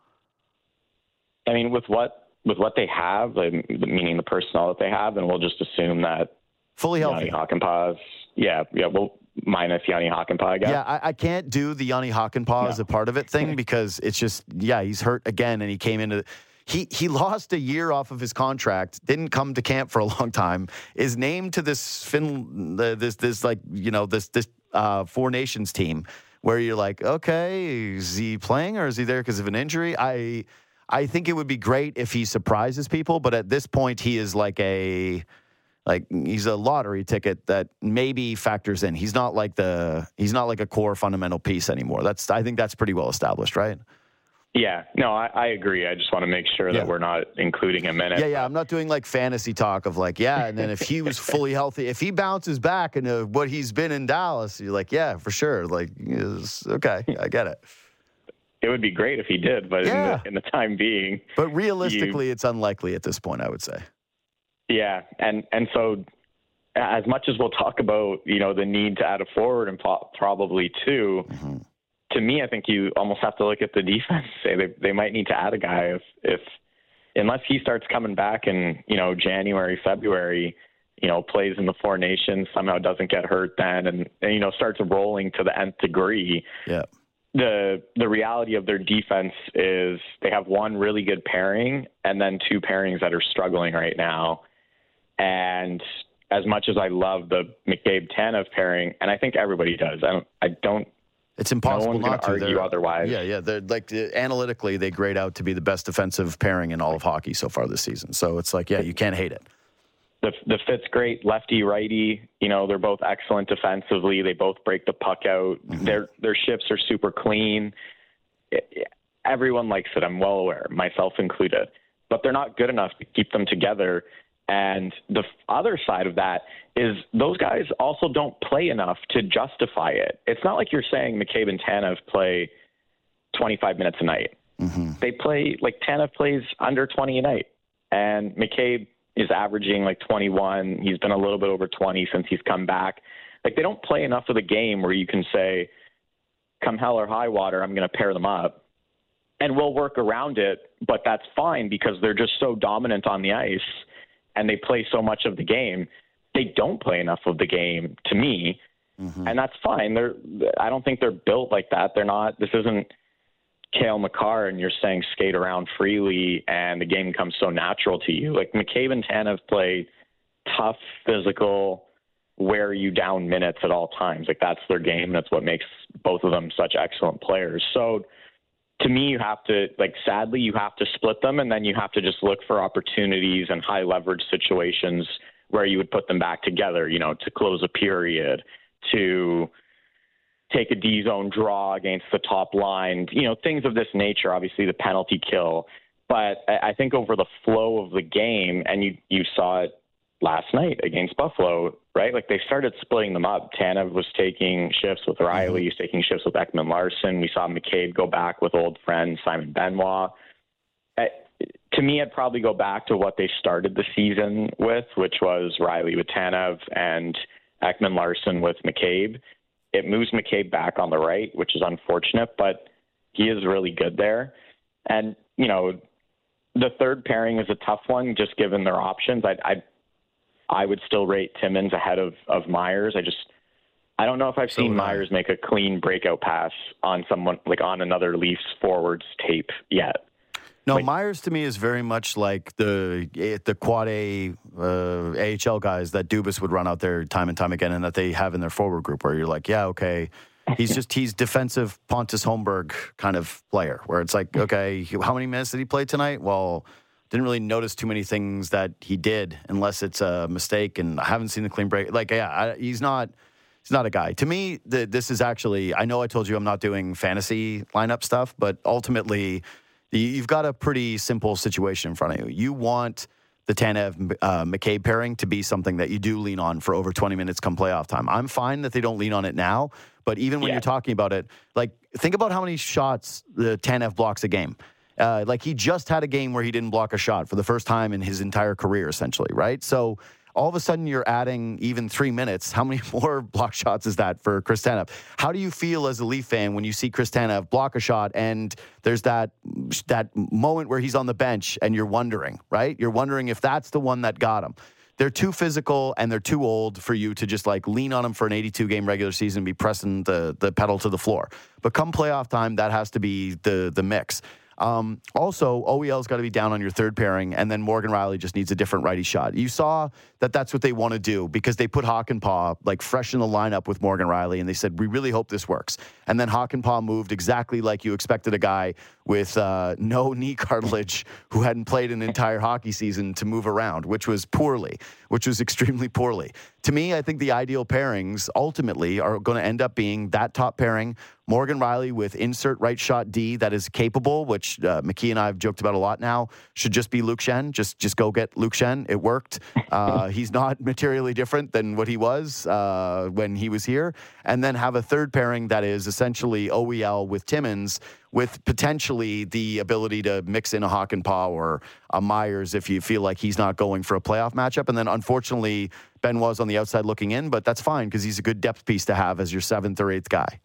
I mean, with what with what they have, like, meaning the personnel that they have, and we'll just assume that fully healthy. Jani Hakanpää, yeah, yeah, well, minus Jani Hakanpää, I guess. Yeah, I, I can't do the Jani Hakanpää as no. a part of it thing, because it's just, yeah, he's hurt again, and he came into. He he lost a year off of his contract, didn't come to camp for a long time, is named to this Fin, this this like you know this this uh, Four Nations team, where you're like, okay, is he playing or is he there because of an injury? I I think it would be great if he surprises people, but at this point he is like a like he's a lottery ticket that maybe factors in. He's not like the he's not like a core fundamental piece anymore. That's I think that's pretty well established, right? Yeah, no, I, I agree. I just want to make sure yeah. that we're not including him in it. Yeah, yeah. I'm not doing like fantasy talk of like, yeah, and then if he was fully healthy, if he bounces back into what he's been in Dallas, you're like, yeah, for sure. Like, okay, I get it. It would be great if he did, but yeah. in, the, in the time being. But realistically, you, it's unlikely at this point, I would say. Yeah, and, and so as much as we'll talk about, you know, the need to add a forward and probably two, mm-hmm. to me, I think you almost have to look at the defense. Say they they might need to add a guy if if unless he starts coming back in, you know, January, February, you know, plays in the Four Nations, somehow doesn't get hurt then, and, and you know starts rolling to the nth degree. Yeah. The the reality of their defense is they have one really good pairing and then two pairings that are struggling right now. And as much as I love the McCabe Tanev pairing, and I think everybody does, I don't I don't. It's impossible no not to argue they're, otherwise. Yeah, yeah. They're like uh, analytically, they grade out to be the best defensive pairing in all of hockey so far this season. So it's like, yeah, you can't hate it. The the fit's great, lefty, righty. You know, they're both excellent defensively. They both break the puck out. Mm-hmm. Their their shifts are super clean. It, it, everyone likes it. I'm well aware, myself included. But they're not good enough to keep them together. And the other side of that is those guys also don't play enough to justify it. It's not like you're saying McCabe and Tanev play twenty-five minutes a night. Mm-hmm. They play, like Tanev plays under twenty a night. And McCabe is averaging like twenty-one. He's been a little bit over twenty since he's come back. Like they don't play enough of the game where you can say, come hell or high water, I'm going to pair them up. And we'll work around it, but that's fine because they're just so dominant on the ice. And they play so much of the game, they don't play enough of the game to me, mm-hmm. and that's fine. They're, I don't think they're built like that. They're not. This isn't Cale Makar, and you're saying skate around freely, and the game comes so natural to you. Like McCabe and Tanev play tough, physical, wear you down minutes at all times. Like that's their game. That's what makes both of them such excellent players. So. To me, you have to, like, sadly, you have to split them, and then you have to just look for opportunities and high leverage situations where you would put them back together, you know, to close a period, to take a D zone draw against the top line, you know, things of this nature, obviously the penalty kill. But I think over the flow of the game, and you, you saw it last night against Buffalo, right? Like they started splitting them up. Tanev was taking shifts with Riley, he's taking shifts with Ekman Larson. We saw McCabe go back with old friend Simon Benoit. to me, I'd probably go back to what they started the season with, which was Riley with Tanev and Ekman-Larsson with McCabe. It moves McCabe back on the right, which is unfortunate, but he is really good there. And, you know, the third pairing is a tough one, just given their options. I I I would still rate Timmins ahead of, of Myers. I just, I don't know if I've so seen Myers make a clean breakout pass on someone, like on another Leafs forwards tape yet. No, Wait. Myers to me is very much like the the quad A uh, A H L guys that Dubas would run out there time and time again, and that they have in their forward group, where you're like, yeah, okay, he's just he's defensive Pontus Holmberg kind of player, where it's like, okay, how many minutes did he play tonight? Well, didn't really notice too many things that he did, unless it's a mistake, and I haven't seen the clean break. Like, yeah, I, he's not. He's not a guy. To me, the, this is actually, I know I told you I'm not doing fantasy lineup stuff, but ultimately, you've got a pretty simple situation in front of you. You want the Tanev uh, McCabe pairing to be something that you do lean on for over twenty minutes come playoff time. I'm fine that they don't lean on it now, but even when yeah. you're talking about it, like, think about how many shots the Tanev blocks a game. Uh, like, he just had a game where he didn't block a shot for the first time in his entire career, essentially, right? So all of a sudden you're adding even three minutes. How many more block shots is that for Chris Tanev? How do you feel as a Leaf fan when you see Chris Tanev block a shot and there's that that moment where he's on the bench and you're wondering, right? You're wondering if that's the one that got him. They're too physical and they're too old for you to just like lean on them for an eighty-two game regular season and be pressing the, the pedal to the floor. But come playoff time, that has to be the the mix. Um, also, O E L's got to be down on your third pairing, and then Morgan Rielly just needs a different righty shot. You saw that that's what they want to do because they put Hakanpää like fresh in the lineup with Morgan Rielly, and they said, we really hope this works. And then Hakanpää moved exactly like you expected a guy with uh, no knee cartilage who hadn't played an entire hockey season to move around, which was poorly, which was extremely poorly. To me, I think the ideal pairings ultimately are going to end up being that top pairing, Morgan Rielly with insert right shot D that is capable, which uh, McKee and I have joked about a lot now, should just be Luke Schenn. Just just go get Luke Schenn. It worked. Uh, he's not materially different than what he was uh, when he was here. And then have a third pairing that is essentially O E L with Timmins, with potentially the ability to mix in a Hakanpää or a Myers if you feel like he's not going for a playoff matchup. And then unfortunately, Benoit's on the outside looking in, but that's fine because he's a good depth piece to have as your seventh or eighth guy.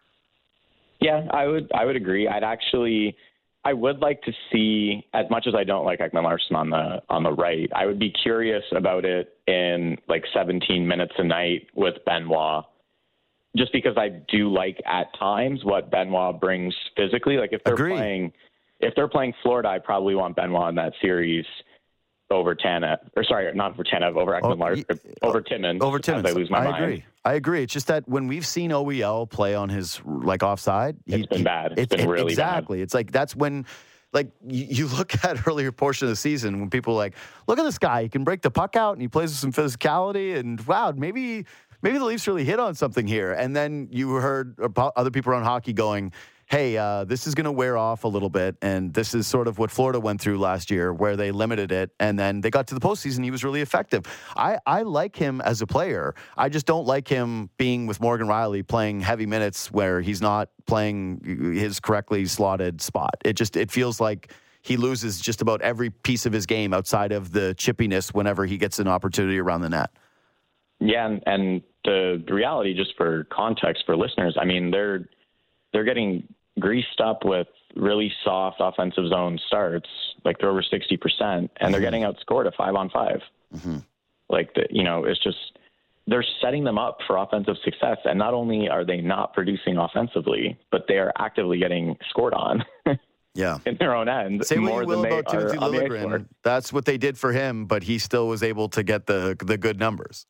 Yeah, I would I would agree. I'd actually I would like to see, as much as I don't like Ekman-Larsson on the on the right, I would be curious about it in like seventeen minutes a night with Benoit. Just because I do like at times what Benoit brings physically. Like if they're Agreed. playing if they're playing Florida, I probably want Benoit in that series over Tanev, or sorry, not over Tanev, over Ekman-Larsson, oh, over Timmins. Over Timmins. I lose my I mind. agree. I agree. It's just that when we've seen O E L play on his like offside, it's he, been he, bad. It's, it's been it, really exactly. bad. It's like that's when, like you, you look at earlier portion of the season when people are like, look at this guy. He can break the puck out and he plays with some physicality. And wow, maybe maybe the Leafs really hit on something here. And then you heard other people around hockey going, hey, uh, this is going to wear off a little bit. And this is sort of what Florida went through last year where they limited it. And then they got to the postseason. He was really effective. I, I like him as a player. I just don't like him being with Morgan Rielly playing heavy minutes where he's not playing his correctly slotted spot. It just, it feels like he loses just about every piece of his game outside of the chippiness whenever he gets an opportunity around the net. Yeah. And, and the reality, just for context for listeners, I mean, they're, they're getting greased up with really soft offensive zone starts, like they're over sixty percent, and they're getting outscored at five on five. Mm-hmm. Like, the, you know, it's just, they're setting them up for offensive success. And not only are they not producing offensively, but they are actively getting scored on. Yeah. In their own end. Say what more you will than about Timothy Liljegren. That's what they did for him, but he still was able to get the the good numbers.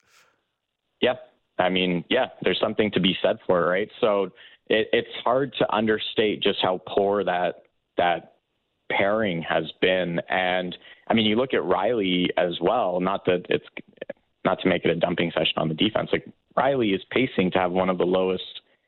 Yep. I mean, yeah, there's something to be said for it, right? So it, it's hard to understate just how poor that that pairing has been. And I mean, you look at Rielly as well, not that it's not to make it a dumping session on the defense. Like, Rielly is pacing to have one of the lowest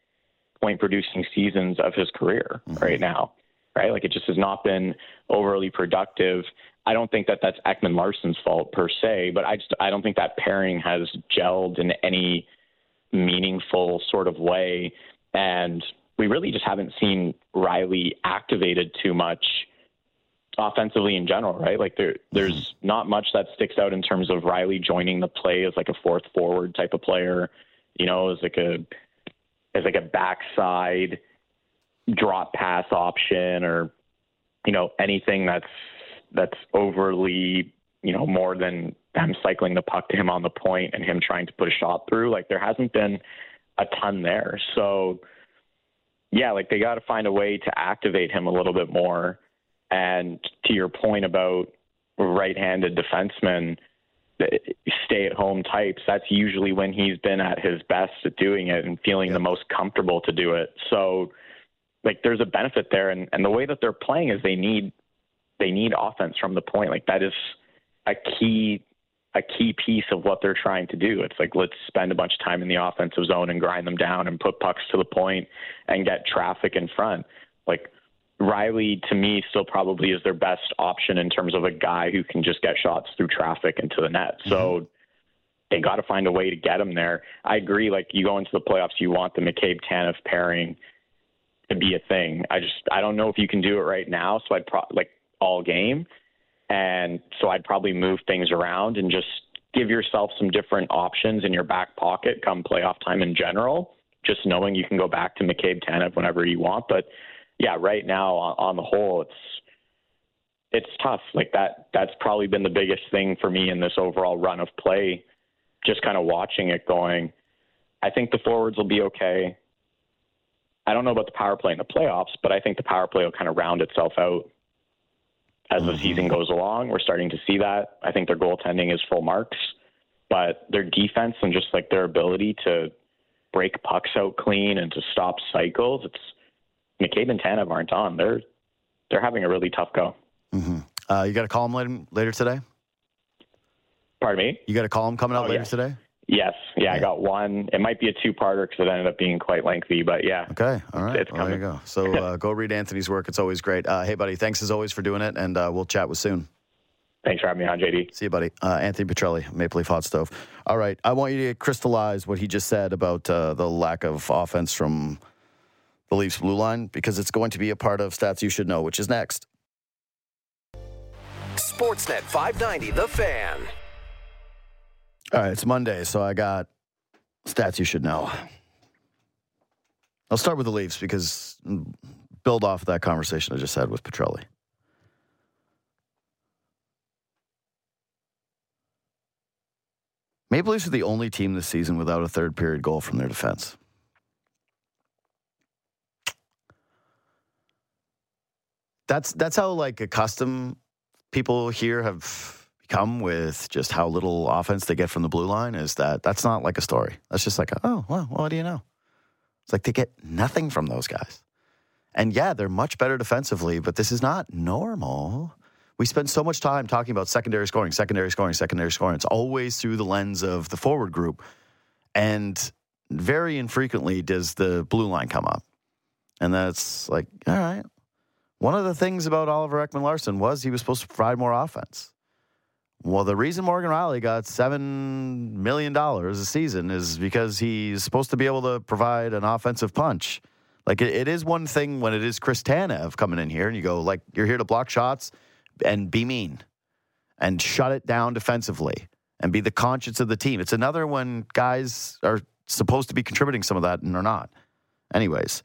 point producing seasons of his career mm-hmm. right now, right? Like, it just has not been overly productive. I don't think that that's Ekman-Larsson's fault per se, but I just, I don't think that pairing has gelled in any meaningful sort of way. And we really just haven't seen Rielly activated too much offensively in general, right? Like there, there's not much that sticks out in terms of Riley joining the play as like a fourth forward type of player, you know, as like a, as like a backside drop pass option or, you know, anything that's, that's overly, you know, more than them cycling the puck to him on the point and him trying to put a shot through. Like there hasn't been a ton there. So yeah, like they got to find a way to activate him a little bit more. And to your point about right-handed defensemen, stay-at-home types, that's usually when he's been at his best at doing it and feeling the most comfortable to do it. So, like, there's a benefit there. And, and the way that they're playing is they need they need offense from the point. Like, that is a key a key piece of what they're trying to do. It's like, let's spend a bunch of time in the offensive zone and grind them down and put pucks to the point and get traffic in front. Like, Riley, to me, still probably is their best option in terms of a guy who can just get shots through traffic into the net. Mm-hmm. So they got to find a way to get him there. I agree. Like, you go into the playoffs, you want the McCabe-Tanev pairing to be a thing. I just, I don't know if you can do it right now. So I'd pro- like all game. And so I'd probably move things around and just give yourself some different options in your back pocket come playoff time in general, just knowing you can go back to McCabe-Tanev whenever you want. But yeah, right now on, on the whole, it's it's tough. Like that, that's probably been the biggest thing for me in this overall run of play. Just kind of watching it going, I think the forwards will be okay. I don't know about the power play in the playoffs, but I think the power play will kind of round itself out as the mm-hmm. season goes along. We're starting to see that. I think their goaltending is full marks, but their defense and just like their ability to break pucks out clean and to stop cycles, it's McCabe and Tanev aren't on. They're they're having a really tough go. Mm-hmm. Uh, you got to call him later, later today? Pardon me? You got to call him coming out oh, later yes. today? Yes. Yeah, yeah, I got one. It might be a two-parter because it ended up being quite lengthy, but yeah. Okay. All right. It's well, coming. There you go. So uh, go read Anthony's work. It's always great. Uh, hey, buddy, thanks as always for doing it, and uh, we'll chat with soon. Thanks for having me on, J D. See you, buddy. Uh, Anthony Petrelli, Maple Leaf Hot Stove. All right. I want you to crystallize what he just said about uh, the lack of offense from the Leafs blue line, because it's going to be a part of Stats You Should Know, which is next. Sportsnet five ninety, The Fan. All right, it's Monday, so I got Stats You Should Know. I'll start with the Leafs because build off of that conversation I just had with Petrelli. Maple Leafs are the only team this season without a third period goal from their defense. That's that's how like accustomed people here have become with just how little offense they get from the blue line. Is that that's not like a story. That's just like, a, oh, well, what do you know? It's like they get nothing from those guys. And yeah, they're much better defensively, but this is not normal. We spend so much time talking about secondary scoring, secondary scoring, secondary scoring. It's always through the lens of the forward group. And very infrequently does the blue line come up. And that's like, all right. One of the things about Oliver Ekman-Larsson was he was supposed to provide more offense. Well, the reason Morgan Rielly got seven million dollars a season is because he's supposed to be able to provide an offensive punch. Like, it, it is one thing when it is Chris Tanev coming in here and you go, like, you're here to block shots and be mean and shut it down defensively and be the conscience of the team. It's another when guys are supposed to be contributing some of that and are not. Anyways,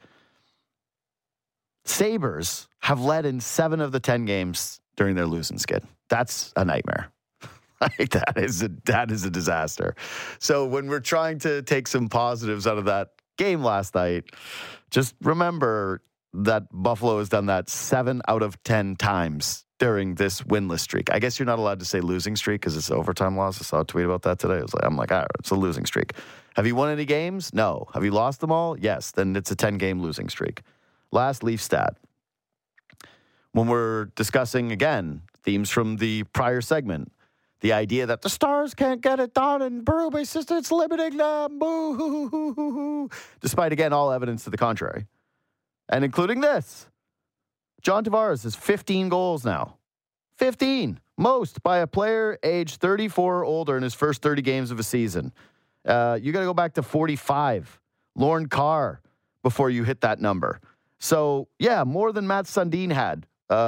Sabres have led in seven of the ten games during their losing skid. That's a nightmare. Like that is a that is a disaster. So when we're trying to take some positives out of that game last night, just remember that Buffalo has done that seven out of ten times during this winless streak. I guess you're not allowed to say losing streak because it's overtime loss. I saw a tweet about that today. I was like, I'm like, all right, it's a losing streak. Have you won any games? No. Have you lost them all? Yes. Then it's a ten-game losing streak. Last Leaf stat. When we're discussing, again, themes from the prior segment, the idea that the Stars can't get it done and Berube system, it's limiting them, boo, despite, again, all evidence to the contrary. And including this. John Tavares has fifteen goals now. fifteen. Most by a player aged thirty-four or older in his first thirty games of a season. Uh, you got to go back to forty-five. Lauren Carr before you hit that number. So, yeah, more than Matt Sundin had uh,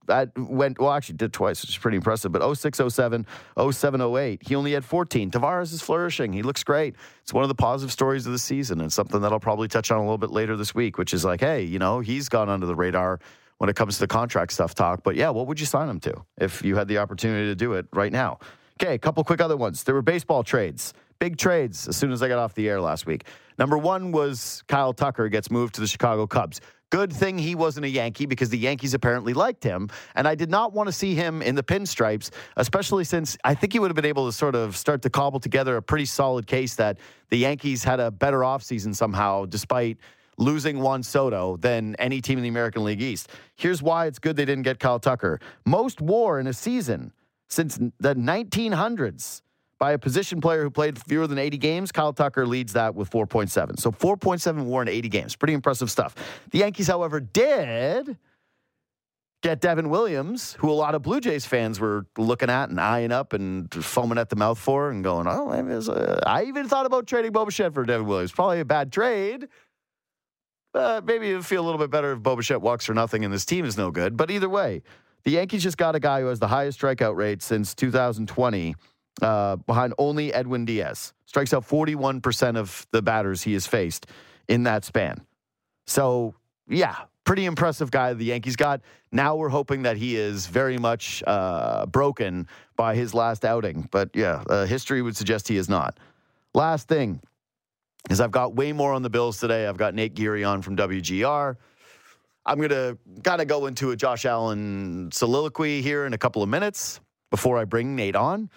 at, went, well, actually did twice, which is pretty impressive, but oh six oh seven, oh seven oh eight, he only had fourteen. Tavares is flourishing. He looks great. It's one of the positive stories of the season, and something that I'll probably touch on a little bit later this week, which is like, hey, you know, he's gone under the radar when it comes to the contract stuff talk. But yeah, what would you sign him to if you had the opportunity to do it right now? Okay, a couple quick other ones. There were baseball trades, big trades as soon as I got off the air last week. Number one was Kyle Tucker gets moved to the Chicago Cubs. Good thing he wasn't a Yankee because the Yankees apparently liked him. And I did not want to see him in the pinstripes, especially since I think he would have been able to sort of start to cobble together a pretty solid case that the Yankees had a better offseason somehow, despite losing Juan Soto, than any team in the American League East. Here's why it's good they didn't get Kyle Tucker. Most WAR in a season since the nineteen hundreds by a position player who played fewer than eighty games. Kyle Tucker leads that with four point seven. So four point seven WAR in eighty games. Pretty impressive stuff. The Yankees, however, did get Devin Williams, who a lot of Blue Jays fans were looking at and eyeing up and foaming at the mouth for and going, oh, I, was, uh, I even thought about trading Bo Bichette for Devin Williams. Probably a bad trade. Uh, maybe it'll feel a little bit better if Bo Bichette walks for nothing and this team is no good. But either way, the Yankees just got a guy who has the highest strikeout rate since two thousand twenty, uh, behind only Edwin Diaz. Strikes out forty-one percent of the batters he has faced in that span. So, yeah, pretty impressive guy the Yankees got. Now we're hoping that he is very much uh, broken by his last outing. But, yeah, uh, history would suggest he is not. Last thing is I've got way more on the Bills today. I've got Nate Geary on from W G R. I'm going to kind of go into a Josh Allen soliloquy here in a couple of minutes before I bring Nate on.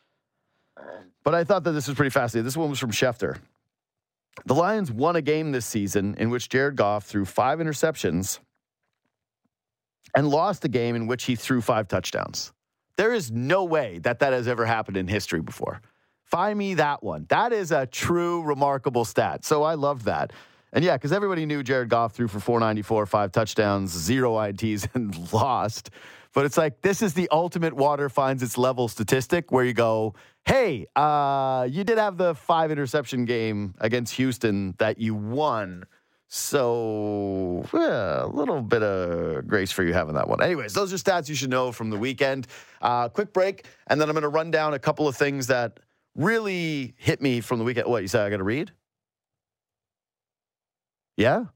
But I thought that this was pretty fascinating. This one was from Schefter. The Lions won a game this season in which Jared Goff threw five interceptions and lost a game in which he threw five touchdowns. There is no way that that has ever happened in history before. Find me that one. That is a true remarkable stat. So I loved that. And yeah, because everybody knew Jared Goff threw for four ninety-four, five touchdowns, zero I Ts, and lost. But it's like, this is the ultimate water finds its level statistic where you go, hey, uh, you did have the five interception game against Houston that you won. So yeah, a little bit of grace for you having that one. Anyways, those are stats you should know from the weekend. Uh, quick break, and then I'm going to run down a couple of things that really hit me from the weekend. What, you said I got to read? Yeah?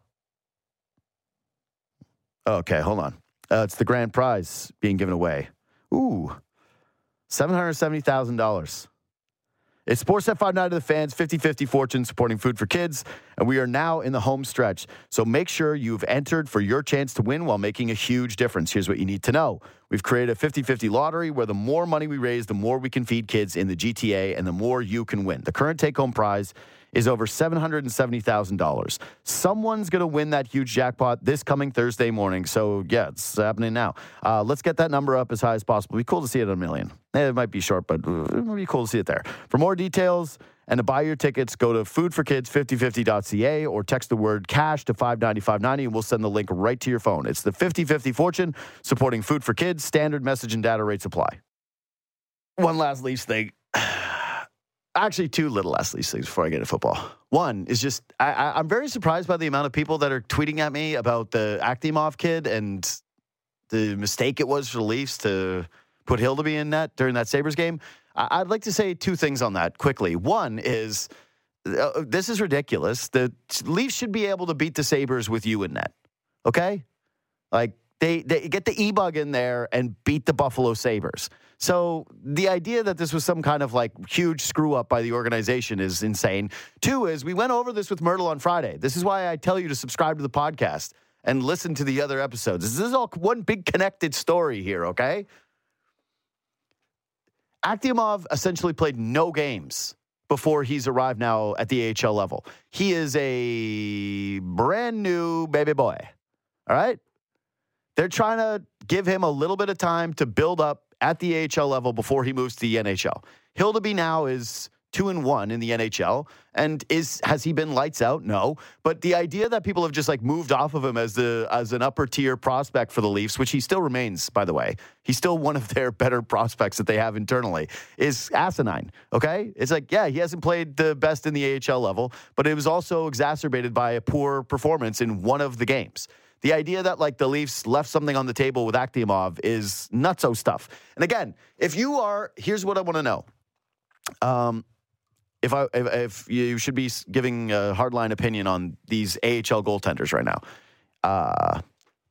Okay, hold on. Uh, it's the grand prize being given away. Ooh, seven hundred seventy thousand dollars. It's Sportsnet five ninety to the Fans, fifty-fifty fortune supporting food for kids, and we are now in the home stretch. So make sure you've entered for your chance to win while making a huge difference. Here's what you need to know. We've created a fifty-fifty lottery where the more money we raise, the more we can feed kids in the G T A, and the more you can win. The current take-home prize is over seven hundred seventy thousand dollars. Someone's going to win that huge jackpot this coming Thursday morning. So, yeah, it's happening now. Uh, let's get that number up as high as possible. It'd be cool to see it at a million. It might be short, but it would be cool to see it there. For more details and to buy your tickets, go to food for kids fifty fifty dot c a or text the word cash to five ninety-five ninety, and we'll send the link right to your phone. It's the fifty-fifty fortune supporting food for kids. Standard message and data rates apply. One last Leafs thing. Actually, two little last Leafs things before I get to football. One is just, I, I, I'm very surprised by the amount of people that are tweeting at me about the Akimov kid and the mistake it was for the Leafs to put Hildeby in net during that Sabres game. I, I'd like to say two things on that quickly. One is, uh, this is ridiculous. The Leafs should be able to beat the Sabres with you in net. Okay? Like, They they get the E-bug in there and beat the Buffalo Sabres. So the idea that this was some kind of like huge screw up by the organization is insane. Two is we went over this with Myrtle on Friday. This is why I tell you to subscribe to the podcast and listen to the other episodes. This is all one big connected story here, okay? Akimov essentially played no games before he's arrived now at the A H L level. He is a brand new baby boy, all right? They're trying to give him a little bit of time to build up at the A H L level before he moves to the N H L. Hildeby now is two and one in the N H L, and is has he been lights out? No, but the idea that people have just like moved off of him as the as an upper tier prospect for the Leafs, which he still remains, by the way, he's still one of their better prospects that they have internally, is asinine. Okay, it's like yeah, he hasn't played the best in the A H L level, but it was also exacerbated by a poor performance in one of the games. The idea that like the Leafs left something on the table with Akhtiamov is nutso stuff. And again, if you are, here's what I want to know. Um, if I if, if you should be giving a hardline opinion on these A H L goaltenders right now, uh,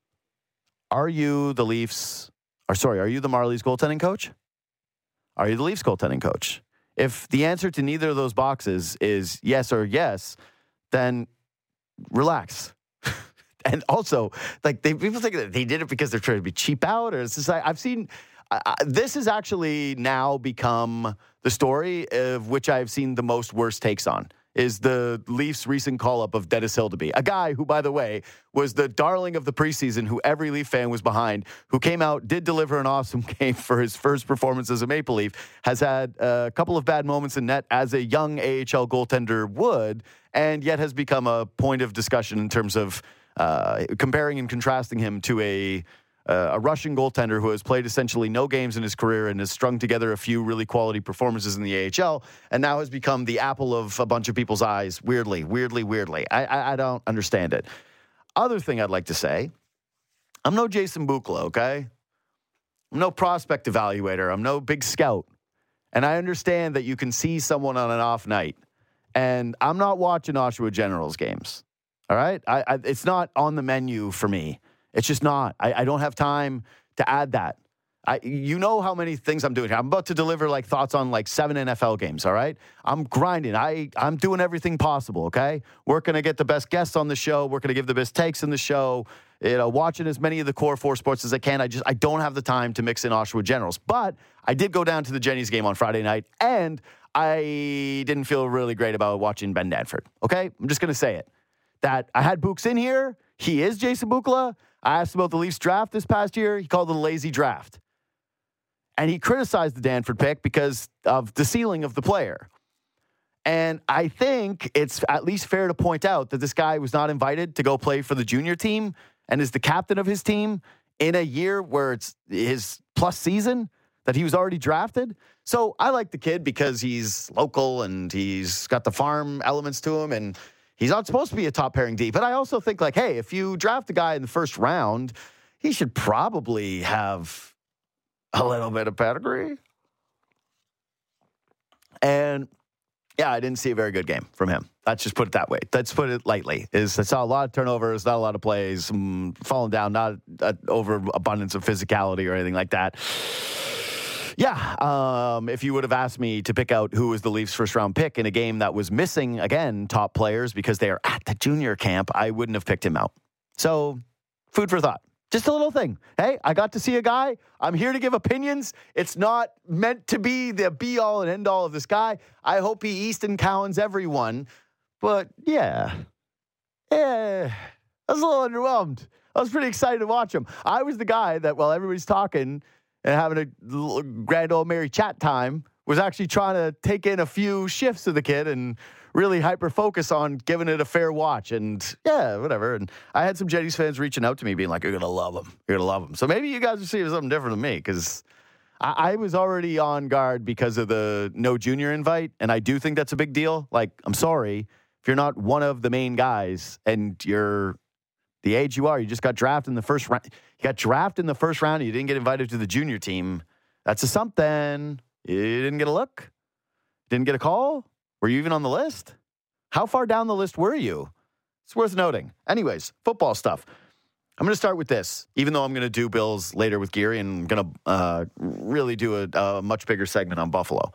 are you the Leafs? Or sorry, are you the Marlies goaltending coach? Are you the Leafs goaltending coach? If the answer to neither of those boxes is yes or yes, then relax. And also, like they people think that they did it because they're trying to be cheap out, or it's just like I've seen. Uh, this has actually now become the story of which I've seen the most worst takes on. Is the Leafs' recent call-up of Dennis Hildeby, a guy who, by the way, was the darling of the preseason, who every Leaf fan was behind, who came out, did deliver an awesome game for his first performance as a Maple Leaf, has had a couple of bad moments in net as a young A H L goaltender would, and yet has become a point of discussion in terms of uh, comparing and contrasting him to a Uh, a Russian goaltender who has played essentially no games in his career and has strung together a few really quality performances in the A H L, and now has become the apple of a bunch of people's eyes. Weirdly, weirdly, weirdly. I, I, I don't understand it. Other thing I'd like to say, I'm no Jason Bukala, okay? I'm no prospect evaluator. I'm no big scout. And I understand that you can see someone on an off night. And I'm not watching Oshawa Generals games, all right? I, I, it's not on the menu for me. It's just not. I, I don't have time to add that. I, you know how many things I'm doing here. I'm about to deliver like thoughts on like seven N F L games, all right? I'm grinding. I, I'm doing everything possible, okay? We're going to get the best guests on the show. We're going to give the best takes in the show. You know, watching as many of the core four sports as I can. I just, I don't have the time to mix in Oshawa Generals. But I did go down to the Jennies game on Friday night, and I didn't feel really great about watching Ben Danford, okay? I'm just going to say it. That I had Books in here. He is Jason Bukala. I asked about the Leafs draft this past year. He called it a lazy draft. And he criticized the Danford pick because of the ceiling of the player. And I think it's at least fair to point out that this guy was not invited to go play for the junior team and is the captain of his team in a year where it's his plus season that he was already drafted. So I like the kid because he's local and he's got the farm elements to him, and he's not supposed to be a top pairing D. But I also think, like, hey, if you draft a guy in the first round, he should probably have a little bit of pedigree. And, yeah, I didn't see a very good game from him. Let's just put it that way. Let's put it lightly. Is I saw a lot of turnovers, not a lot of plays, um, falling down, not uh, overabundance of physicality or anything like that. Yeah, um, if you would have asked me to pick out who was the Leafs' first-round pick in a game that was missing, again, top players because they are at the junior camp, I wouldn't have picked him out. So, food for thought. Just a little thing. Hey, I got to see a guy. I'm here to give opinions. It's not meant to be the be-all and end-all of this guy. I hope he Easton Cowens everyone. But, yeah. Yeah. I was a little underwhelmed. I was pretty excited to watch him. I was the guy that, while everybody's talking and having a grand old merry chat time, was actually trying to take in a few shifts of the kid and really hyper-focus on giving it a fair watch. And, yeah, whatever. And I had some Jetties fans reaching out to me being like, you're going to love him. You're going to love him. So maybe you guys are seeing something different than me, because I-, I was already on guard because of the no junior invite, and I do think that's a big deal. Like, I'm sorry, if you're not one of the main guys and you're the age you are, you just got drafted in the first round. You got drafted in the first round and you didn't get invited to the junior team. That's a something. You didn't get a look? Didn't get a call? Were you even on the list? How far down the list were you? It's worth noting. Anyways, football stuff. I'm going to start with this, even though I'm going to do Bills later with Geary, and I'm going to uh, really do a, a much bigger segment on Buffalo.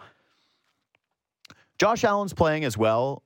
Josh Allen's playing as well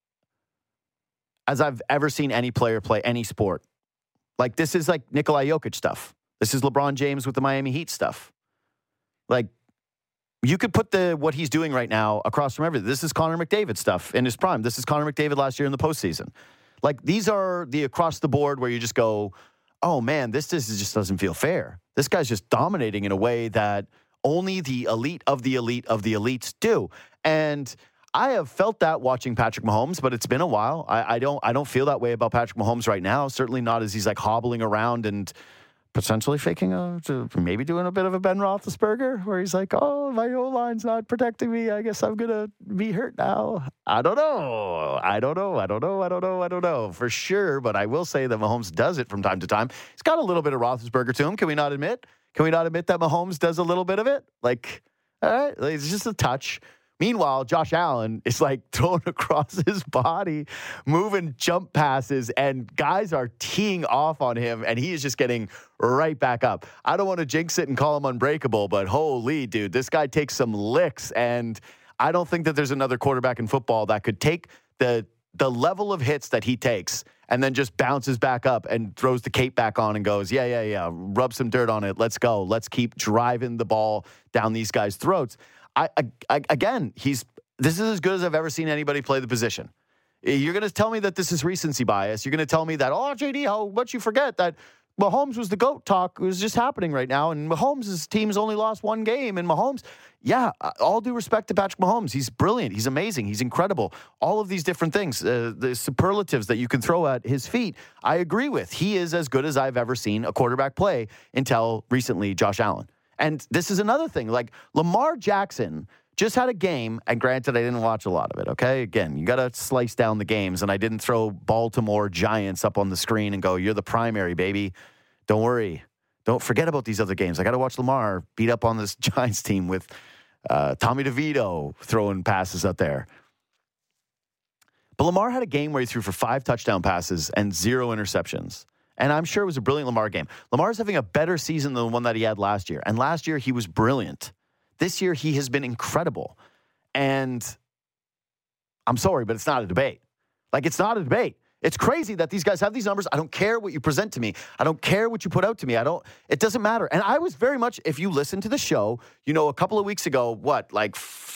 as I've ever seen any player play any sport. Like, this is like Nikola Jokic stuff. This is LeBron James with the Miami Heat stuff. Like, you could put the what he's doing right now across from everything. This is Connor McDavid stuff in his prime. This is Connor McDavid last year in the postseason. Like, these are the across the board where you just go, oh, man, this just, just doesn't feel fair. This guy's just dominating in a way that only the elite of the elite of the elites do. And I have felt that watching Patrick Mahomes, but it's been a while. I, I don't I don't feel that way about Patrick Mahomes right now. Certainly not as he's like hobbling around and potentially faking a, maybe doing a bit of a Ben Roethlisberger where he's like, oh, my O-line's not protecting me. I guess I'm going to be hurt now. I don't know. I don't know. I don't know. I don't know. I don't know for sure. But I will say that Mahomes does it from time to time. He's got a little bit of Roethlisberger to him. Can we not admit? Can we not admit that Mahomes does a little bit of it? Like, all right, it's just a touch. Meanwhile, Josh Allen is like thrown across his body, moving jump passes, and guys are teeing off on him, and he is just getting right back up. I don't want to jinx it and call him unbreakable, but holy, dude, this guy takes some licks, and I don't think that there's another quarterback in football that could take the the level of hits that he takes and then just bounces back up and throws the cape back on and goes, yeah, yeah, yeah, rub some dirt on it. Let's go. Let's keep driving the ball down these guys' throats. I, I, again, he's this is as good as I've ever seen anybody play the position. You're going to tell me that this is recency bias. You're going to tell me that, oh, J D, how much you forget that Mahomes was the GOAT talk was just happening right now, and Mahomes' team's only lost one game, and Mahomes, yeah, all due respect to Patrick Mahomes. He's brilliant. He's amazing. He's incredible. All of these different things, uh, the superlatives that you can throw at his feet, I agree with. He is as good as I've ever seen a quarterback play until recently, Josh Allen. And this is another thing. Like, Lamar Jackson just had a game, and granted, I didn't watch a lot of it, okay? Again, you got to slice down the games, and I didn't throw Baltimore Giants up on the screen and go, you're the primary, baby. Don't worry. Don't forget about these other games. I got to watch Lamar beat up on this Giants team with uh, Tommy DeVito throwing passes out there. But Lamar had a game where he threw for five touchdown passes and zero interceptions. And I'm sure it was a brilliant Lamar game. Lamar's having a better season than the one that he had last year. And last year, he was brilliant. This year, he has been incredible. And I'm sorry, but it's not a debate. Like, it's not a debate. It's crazy that these guys have these numbers. I don't care what you present to me. I don't care what you put out to me. I don't, it doesn't matter. And I was very much, if you listen to the show, you know, a couple of weeks ago, what, like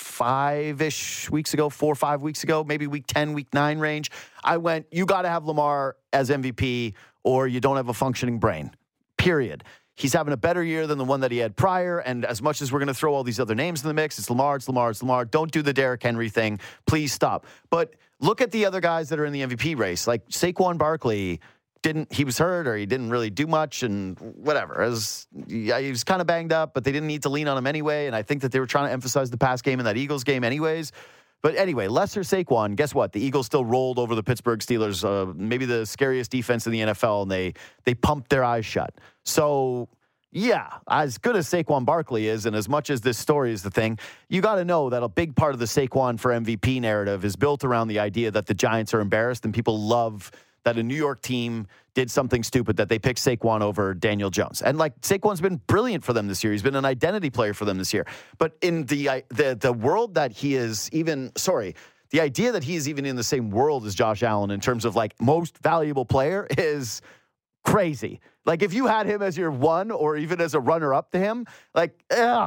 five-ish weeks ago, four or five weeks ago, maybe week ten, week nine range, I went, you got to have Lamar as M V P or you don't have a functioning brain, period. He's having a better year than the one that he had prior, and as much as we're going to throw all these other names in the mix, it's Lamar, it's Lamar, it's Lamar. Don't do the Derrick Henry thing. Please stop. But look at the other guys that are in the M V P race. Like Saquon Barkley, didn't he was hurt or he didn't really do much and whatever. As, yeah, he was kind of banged up, but they didn't need to lean on him anyway, and I think that they were trying to emphasize the pass game in that Eagles game anyways. But anyway, lesser Saquon, guess what? The Eagles still rolled over the Pittsburgh Steelers, uh, maybe the scariest defense in the N F L, and they they pumped their eyes shut. So, yeah, as good as Saquon Barkley is, and as much as this story is the thing, you got to know that a big part of the Saquon for M V P narrative is built around the idea that the Giants are embarrassed, and people love that a New York team did something stupid, that they picked Saquon over Daniel Jones. And, like, Saquon's been brilliant for them this year. He's been an identity player for them this year. But in the the the world that he is even, sorry, the idea that he is even in the same world as Josh Allen in terms of, like, most valuable player is crazy. Like, if you had him as your one or even as a runner-up to him, like, ugh,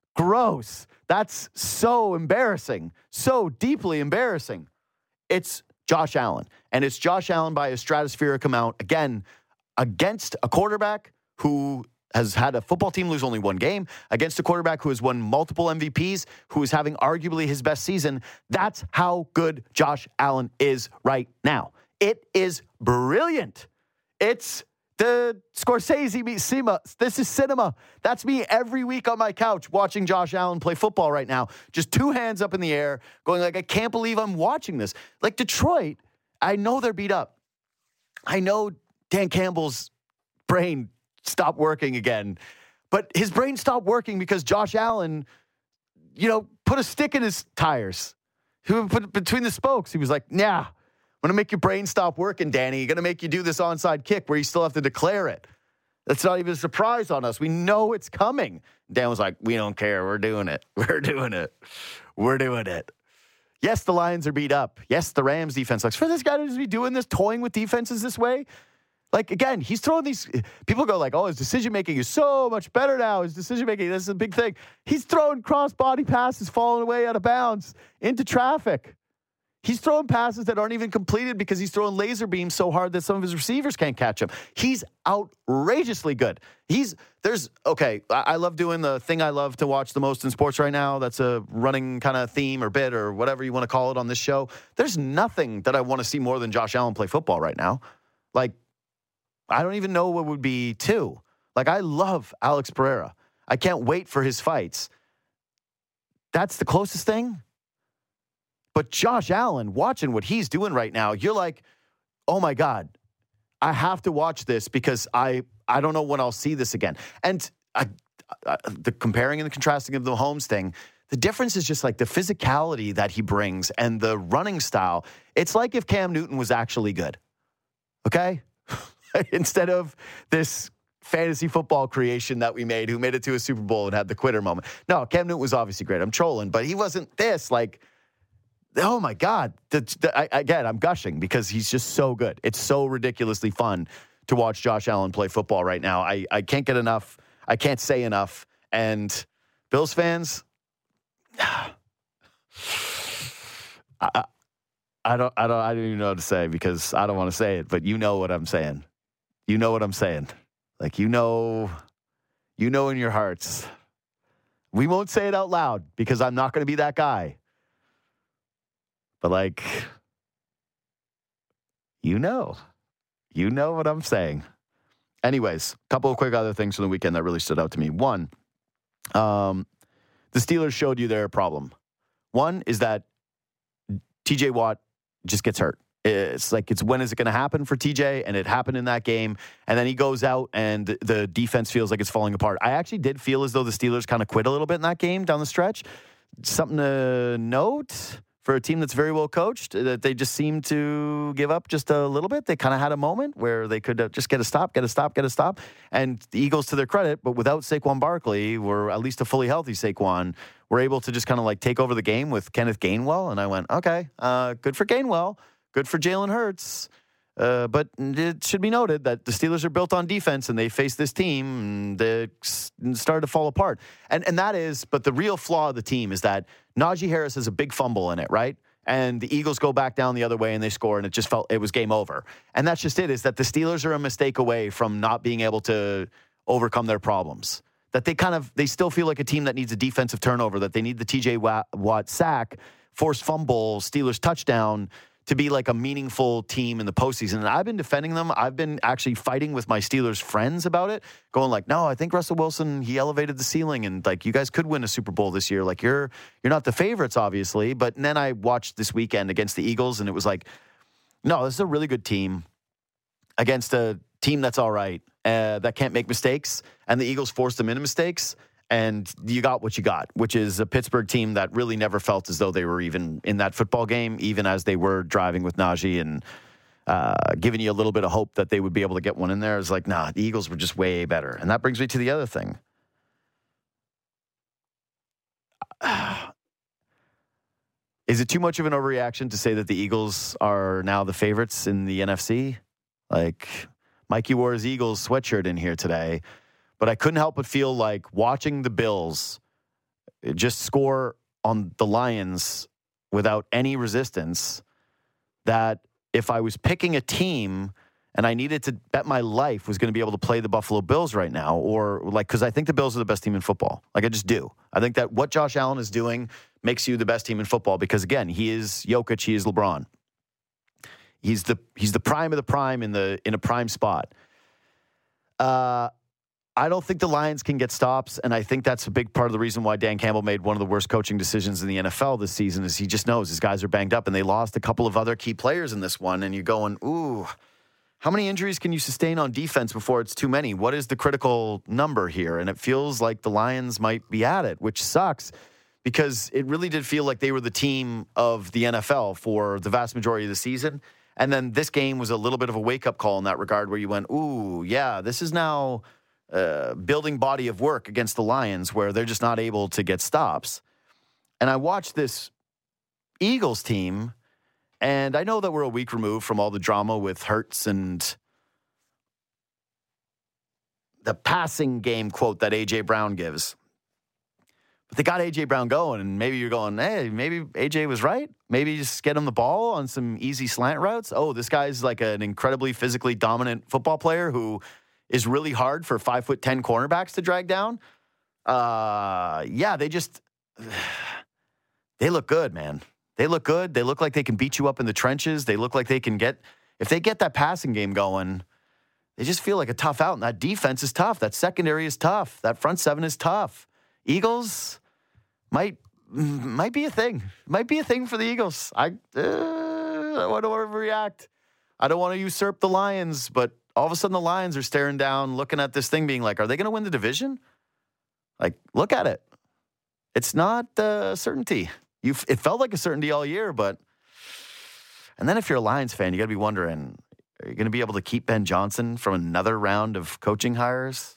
gross. That's so embarrassing. So deeply embarrassing. It's Josh Allen. And it's Josh Allen by a stratospheric amount, again, against a quarterback who has had a football team lose only one game, against a quarterback who has won multiple M V Ps, who is having arguably his best season. That's how good Josh Allen is right now. It is brilliant. It's the Scorsese meets cinema. This is cinema. That's me every week on my couch watching Josh Allen play football right now. Just two hands up in the air, going like, I can't believe I'm watching this. Like Detroit, I know they're beat up. I know Dan Campbell's brain stopped working again. But his brain stopped working because Josh Allen, you know, put a stick in his tires. He put it between the spokes. He was like, nah. I'm going to make your brain stop working, Danny. You're going to make you do this onside kick where you still have to declare it. That's not even a surprise on us. We know it's coming. Dan was like, we don't care. We're doing it. We're doing it. We're doing it. Yes, the Lions are beat up. Yes, the Rams defense sucks. For this guy to be doing this, toying with defenses this way, like, again, he's throwing these, people go like, oh, his decision-making is so much better now. His decision-making, this is a big thing. He's throwing cross-body passes falling away out of bounds into traffic. He's throwing passes that aren't even completed because he's throwing laser beams so hard that some of his receivers can't catch him. He's outrageously good. He's, there's, okay, I, I love doing the thing I love to watch the most in sports right now. That's a running kind of theme or bit or whatever you want to call it on this show. There's nothing that I want to see more than Josh Allen play football right now. Like, I don't even know what would be two. Like, I love Alex Pereira. I can't wait for his fights. That's the closest thing. But Josh Allen, watching what he's doing right now, you're like, oh my God, I have to watch this because I I don't know when I'll see this again. And I, I, the comparing and the contrasting of the Mahomes thing, the difference is just like the physicality that he brings and the running style. It's like if Cam Newton was actually good, okay? Instead of this fantasy football creation that we made who made it to a Super Bowl and had the quitter moment. No, Cam Newton was obviously great. I'm trolling, but he wasn't this, like, oh my God. The, the, I, again, I'm gushing because he's just so good. It's so ridiculously fun to watch Josh Allen play football right now. I, I can't get enough. I can't say enough. And Bills fans, I, I don't, I don't, I don't even know what to say because I don't want to say it, but you know what I'm saying. You know what I'm saying. Like, you know, you know in your hearts. We won't say it out loud because I'm not going to be that guy. But, like, you know. You know what I'm saying. Anyways, a couple of quick other things from the weekend that really stood out to me. One, um, the Steelers showed you their problem. One is that T J Watt just gets hurt. It's like, it's when is it going to happen for T J? And it happened in that game. And then he goes out and the defense feels like it's falling apart. I actually did feel as though the Steelers kind of quit a little bit in that game down the stretch. Something to note for a team that's very well coached, that they just seem to give up just a little bit. They kind of had a moment where they could just get a stop, get a stop, get a stop. And the Eagles, to their credit, but without Saquon Barkley, or at least a fully healthy Saquon, were able to just kind of like take over the game with Kenneth Gainwell. And I went, okay, uh, good for Gainwell. Good for Jalen Hurts. Uh, but it should be noted that the Steelers are built on defense, and they face this team, and they started to fall apart. And and that is, but the real flaw of the team is that Najee Harris has a big fumble in it, right? And the Eagles go back down the other way, and they score, and it just felt it was game over. And that's just it, is that the Steelers are a mistake away from not being able to overcome their problems. That they kind of, they still feel like a team that needs a defensive turnover, that they need the T J Watt sack, forced fumble, Steelers touchdown, to be like a meaningful team in the postseason. And I've been defending them. I've been actually fighting with my Steelers friends about it, going like, no, I think Russell Wilson, he elevated the ceiling, and like, you guys could win a Super Bowl this year. Like, you're you're not the favorites, obviously. But then I watched this weekend against the Eagles, and it was like, no, this is a really good team against a team that's all right, uh, that can't make mistakes. And the Eagles forced them into mistakes. And you got what you got, which is a Pittsburgh team that really never felt as though they were even in that football game, even as they were driving with Najee and uh, giving you a little bit of hope that they would be able to get one in there. It's like, nah, the Eagles were just way better. And that brings me to the other thing. Is it too much of an overreaction to say that the Eagles are now the favorites in the N F C? Like, Mikey wore his Eagles sweatshirt in here today. But I couldn't help but feel like watching the Bills just score on the Lions without any resistance, that if I was picking a team and I needed to bet my life was going to be able to play the Buffalo Bills right now, or like, because I think the Bills are the best team in football. Like, I just do. I think that what Josh Allen is doing makes you the best team in football because, again, he is Jokic, he is LeBron. He's the he's the prime of the prime in the in a prime spot. Uh I don't think the Lions can get stops, and I think that's a big part of the reason why Dan Campbell made one of the worst coaching decisions in the N F L this season, is he just knows his guys are banged up, and they lost a couple of other key players in this one, and you're going, ooh, how many injuries can you sustain on defense before it's too many? What is the critical number here? And it feels like the Lions might be at it, which sucks, because it really did feel like they were the team of the N F L for the vast majority of the season. And then this game was a little bit of a wake-up call in that regard, where you went, ooh, yeah, this is now Uh, building body of work against the Lions where they're just not able to get stops. And I watched this Eagles team, and I know that we're a week removed from all the drama with Hurts and the passing game quote that A J Brown gives. But they got A J Brown going, and maybe you're going, hey, maybe A J was right. Maybe just get him the ball on some easy slant routes. Oh, this guy's like an incredibly physically dominant football player who is really hard for five foot ten cornerbacks to drag down. Uh, yeah, they just, they look good, man. They look good. They look like they can beat you up in the trenches. They look like they can get, if they get that passing game going, they just feel like a tough out. And that defense is tough. That secondary is tough. That front seven is tough. Eagles might might be a thing. Might be a thing for the Eagles. I, uh, I don't want to overreact. I don't want to usurp the Lions, but all of a sudden the Lions are staring down, looking at this thing being like, are they going to win the division? Like, look at it. It's not a certainty. You, it felt like a certainty all year, but... And then if you're a Lions fan, you got to be wondering, are you going to be able to keep Ben Johnson from another round of coaching hires?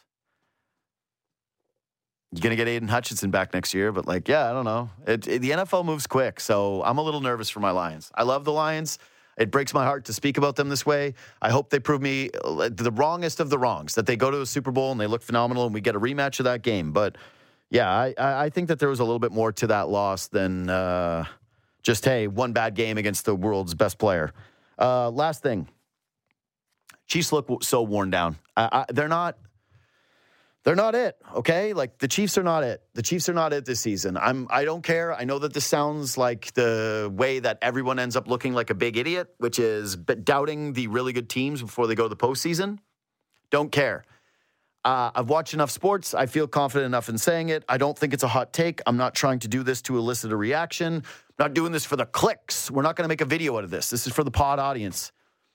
You're going to get Aiden Hutchinson back next year, but like, yeah, I don't know. It, it, the N F L moves quick, so I'm a little nervous for my Lions. I love the Lions. It breaks my heart to speak about them this way. I hope they prove me the wrongest of the wrongs, that they go to a Super Bowl and they look phenomenal and we get a rematch of that game. But, yeah, I, I think that there was a little bit more to that loss than uh, just, hey, one bad game against the world's best player. Uh, last thing. Chiefs look so worn down. I, I, they're not... They're not it, okay? Like, the Chiefs are not it. The Chiefs are not it this season. I'm, I don't care. I know that this sounds like the way that everyone ends up looking like a big idiot, which is doubting the really good teams before they go to the postseason. Don't care. Uh, I've watched enough sports. I feel confident enough in saying it. I don't think it's a hot take. I'm not trying to do this to elicit a reaction. I'm not doing this for the clicks. We're not going to make a video out of this. This is for the pod audience.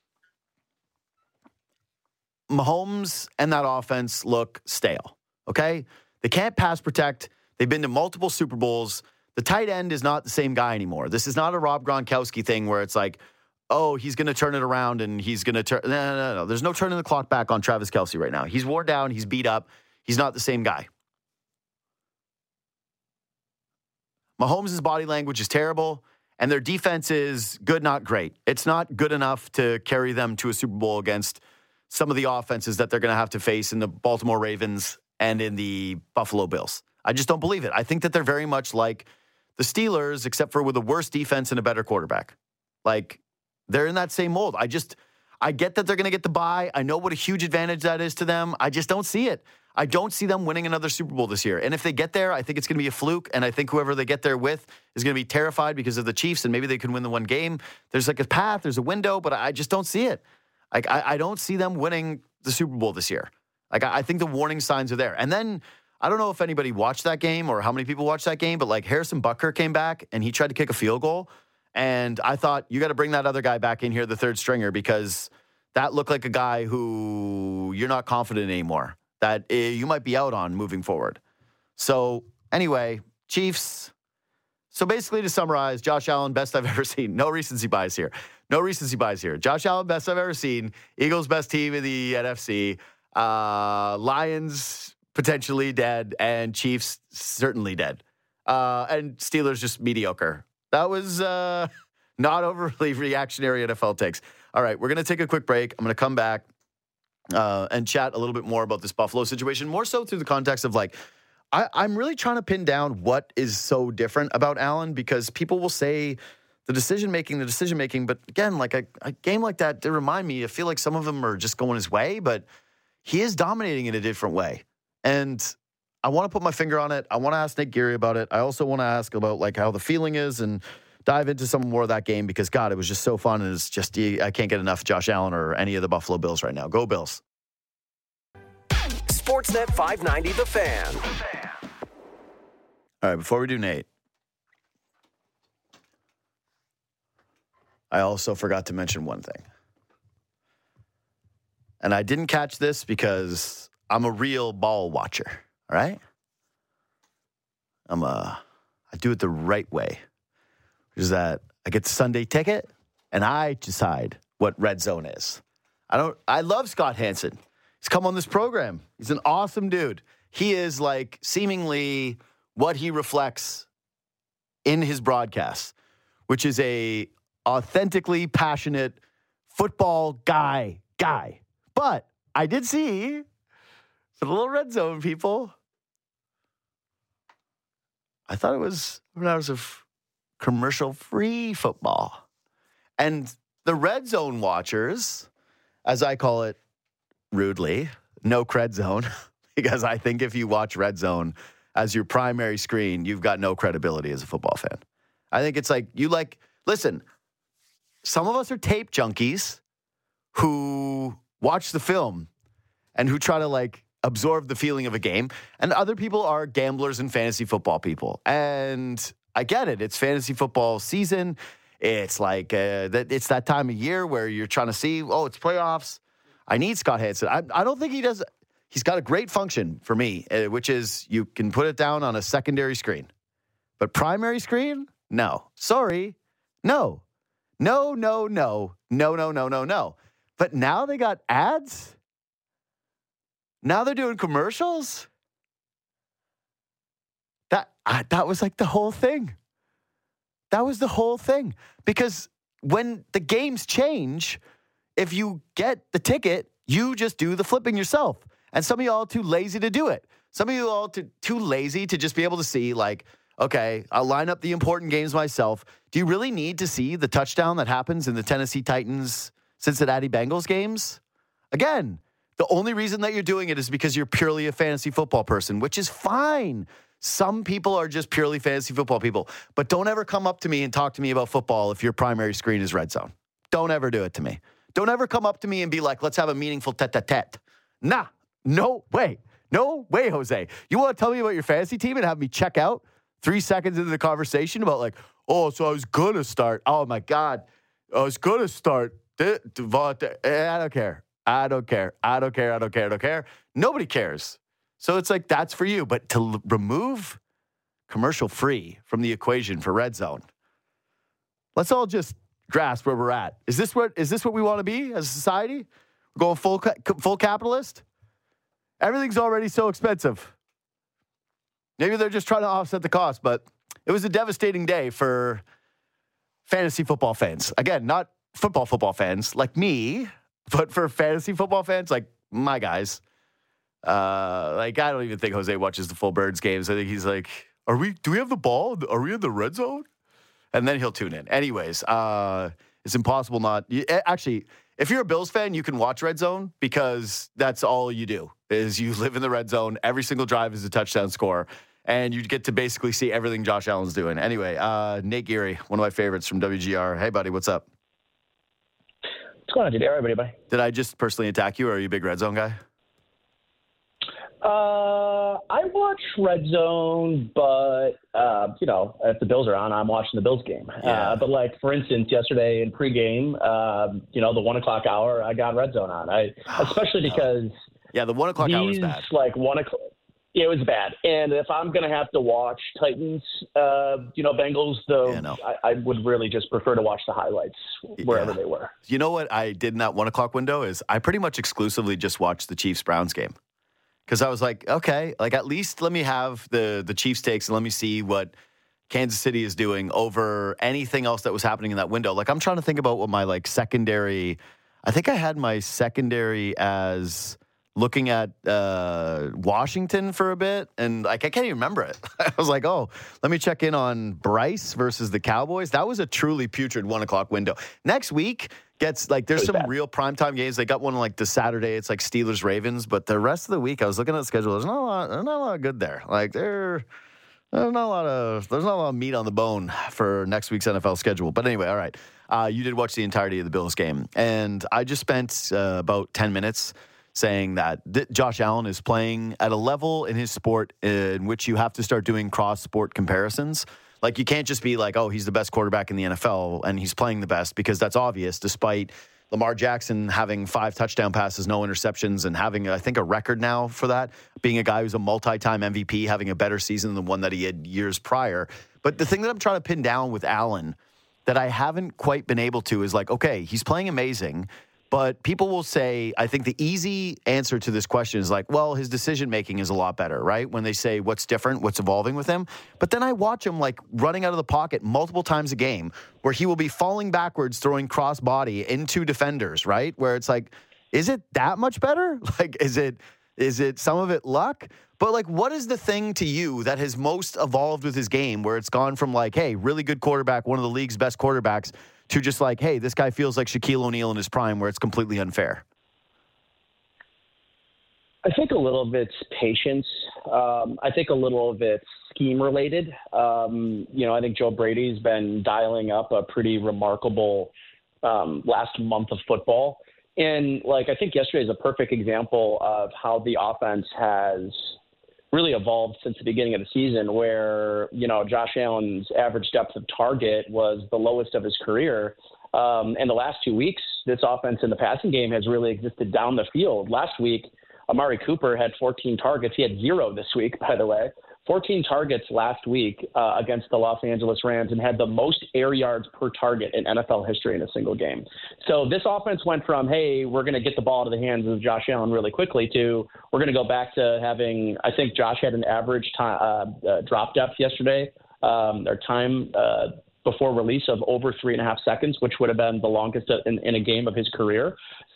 Mahomes and that offense look stale, okay? They can't pass protect. They've been to multiple Super Bowls. The tight end is not the same guy anymore. This is not a Rob Gronkowski thing where it's like, oh, he's going to turn it around and he's going to turn. No, no, no, no. There's no turning the clock back on Travis Kelce right now. He's worn down. He's beat up. He's not the same guy. Mahomes' body language is terrible, and their defense is good, not great. It's not good enough to carry them to a Super Bowl against some of the offenses that they're going to have to face in the Baltimore Ravens and in the Buffalo Bills. I just don't believe it. I think that they're very much like the Steelers, except for with a worse defense and a better quarterback. Like, they're in that same mold. I just, I get that they're going to get the bye. I know what a huge advantage that is to them. I just don't see it. I don't see them winning another Super Bowl this year. And if they get there, I think it's going to be a fluke. And I think whoever they get there with is going to be terrified because of the Chiefs, and maybe they can win the one game. There's like a path, there's a window, but I just don't see it. Like, I, I don't see them winning the Super Bowl this year. Like, I, I think the warning signs are there. And then, I don't know if anybody watched that game or how many people watched that game, but, like, Harrison Butker came back and he tried to kick a field goal. And I thought, you got to bring that other guy back in here, the third stringer, because that looked like a guy who you're not confident anymore, that uh, you might be out on moving forward. So, anyway, Chiefs. So, basically, to summarize, Josh Allen, best I've ever seen. No recency bias here. No recency bias here. Josh Allen, best I've ever seen. Eagles, best team in the N F C. Uh, Lions, potentially dead. And Chiefs, certainly dead. Uh, and Steelers, just mediocre. That was uh, not overly reactionary N F L takes. All right, we're going to take a quick break. I'm going to come back uh, and chat a little bit more about this Buffalo situation, more so through the context of, like, I, I'm really trying to pin down what is so different about Allen, because people will say the decision-making, the decision-making, but again, like a, a game like that, they remind me, I feel like some of them are just going his way, but he is dominating in a different way. And I want to put my finger on it. I want to ask Nick Geary about it. I also want to ask about, like, how the feeling is and dive into some more of that game, because, God, it was just so fun. And it's just, I can't get enough Josh Allen or any of the Buffalo Bills right now. Go Bills. Sportsnet five ninety, The Fan. All right, before we do Nate, I also forgot to mention one thing. And I didn't catch this because I'm a real ball watcher, all right? I'm a, I do it the right way, which is that I get the Sunday ticket and I decide what Red Zone is. I don't, I love Scott Hansen. He's come on this program. He's an awesome dude. He is, like, seemingly what he reflects in his broadcasts, which is a authentically passionate football guy, guy. But I did see the little Red Zone people. I thought it was when I was of commercial-free football. And the Red Zone watchers, as I call it rudely, no cred zone, because I think if you watch Red Zone as your primary screen, you've got no credibility as a football fan. I think it's like, you like, listen, some of us are tape junkies who watch the film and who try to like absorb the feeling of a game. And other people are gamblers and fantasy football people. And I get it. It's fantasy football season. It's like uh, that. It's that time of year where you're trying to see, oh, it's playoffs. I need Scott Hanson. I, I don't think he does. He's got a great function for me, uh, which is you can put it down on a secondary screen. But primary screen? No. Sorry. No. No, no, no. No, no, no, no, no. But now they got ads? Now they're doing commercials? That I, that was like the whole thing. That was the whole thing. Because when the games change, if you get the ticket, you just do the flipping yourself. And some of you all are too lazy to do it. Some of you all too, too lazy to just be able to see, like, okay, I'll line up the important games myself. Do you really need to see the touchdown that happens in the Tennessee Titans, Cincinnati Bengals games? Again, the only reason that you're doing it is because you're purely a fantasy football person, which is fine. Some people are just purely fantasy football people. But don't ever come up to me and talk to me about football if your primary screen is Red Zone. Don't ever do it to me. Don't ever come up to me and be like, let's have a meaningful tete-a-tete. Nah, no way. No way, Jose. You want to tell me about your fantasy team and have me check out three seconds into the conversation about like, oh, so I was going to start. Oh, my God. I was going to start. I don't care. I don't care. I don't care. I don't care. I don't care. Nobody cares. So it's like, that's for you. But to l- remove commercial free from the equation for Red Zone, let's all just grasp where we're at. Is this what, is this what we want to be as a society? We're going full, ca- full capitalist? Everything's already so expensive. Maybe they're just trying to offset the cost, but it was a devastating day for fantasy football fans. Again, not football football fans like me, but for fantasy football fans like my guys. Uh, like, I don't even think Jose watches the full Birds games. I think he's like, are we, do we have the ball? Are we in the red zone? And then he'll tune in. Anyways, uh, it's impossible not. You, actually, if you're a Bills fan, you can watch Red Zone because that's all you do is you live in the red zone. Every single drive is a touchdown score. And you get to basically see everything Josh Allen's doing. Anyway, uh, Nate Geary, one of my favorites from W G R. Hey, buddy, what's up? What's going on, dude? All right, buddy. Did I just personally attack you, or are you a big Red Zone guy? Uh, I watch Red Zone, but, uh, you know, if the Bills are on, I'm watching the Bills game. Yeah. Uh, but, like, for instance, yesterday in pregame, uh, you know, the one o'clock hour, I got Red Zone on. I Especially because yeah, the one o'clock these, hour was bad. like, one o'clock. It was bad. And if I'm going to have to watch Titans, uh, you know, Bengals, though, yeah, no. I, I would really just prefer to watch the highlights wherever yeah. they were. You know what I did in that one o'clock window is I pretty much exclusively just watched the Chiefs-Browns game. Because I was like, okay, like at least let me have the, the Chiefs takes and let me see what Kansas City is doing over anything else that was happening in that window. Like I'm trying to think about what my like secondary, I think I had my secondary as looking at uh, Washington for a bit, and like I can't even remember it. I was like, oh, let me check in on Bryce versus the Cowboys. That was a truly putrid one o'clock window. Next week gets like there's some bad. real primetime games. They got one like the Saturday. It's like Steelers Ravens, but the rest of the week I was looking at the schedule. There's not a lot. There's not a lot good there. Like there. There's not a lot of there's not a lot of meat on the bone for next week's N F L schedule. But anyway, all right. Uh, you did watch the entirety of the Bills game, and I just spent uh, about ten minutes saying that th- Josh Allen is playing at a level in his sport in which you have to start doing cross-sport comparisons. Like, you can't just be like, oh, he's the best quarterback in the N F L, and he's playing the best, because that's obvious, despite Lamar Jackson having five touchdown passes, no interceptions, and having, I think, a record now for that, being a guy who's a multi-time M V P, having a better season than the one that he had years prior. But the thing that I'm trying to pin down with Allen that I haven't quite been able to is like, okay, he's playing amazing, but people will say, I think the easy answer to this question is like, well, his decision-making is a lot better, right? When they say what's different, what's evolving with him. But then I watch him like running out of the pocket multiple times a game where he will be falling backwards, throwing cross-body into defenders, right? Where it's like, is it that much better? Like, is it is it some of it luck? But like, what is the thing to you that has most evolved with his game where it's gone from like, hey, really good quarterback, one of the league's best quarterbacks, to just like, hey, this guy feels like Shaquille O'Neal in his prime, where it's completely unfair? I think a little of it's patience. Um, I think a little of it's scheme related. Um, you know, I think Joe Brady's been dialing up a pretty remarkable um, last month of football. And, like, I think yesterday is a perfect example of how the offense has really evolved since the beginning of the season, where, you know, Josh Allen's average depth of target was the lowest of his career. Um, and the last two weeks, this offense in the passing game has really existed down the field. Last week, Amari Cooper had fourteen targets. He had zero this week, by the way. fourteen targets last week uh, against the Los Angeles Rams, and had the most air yards per target in N F L history in a single game. So this offense went from, hey, we're going to get the ball to the hands of Josh Allen really quickly, to we're going to go back to having, I think Josh had an average time, uh, uh, drop depth yesterday, um, or time uh, before release of over three and a half seconds, which would have been the longest in, in a game of his career.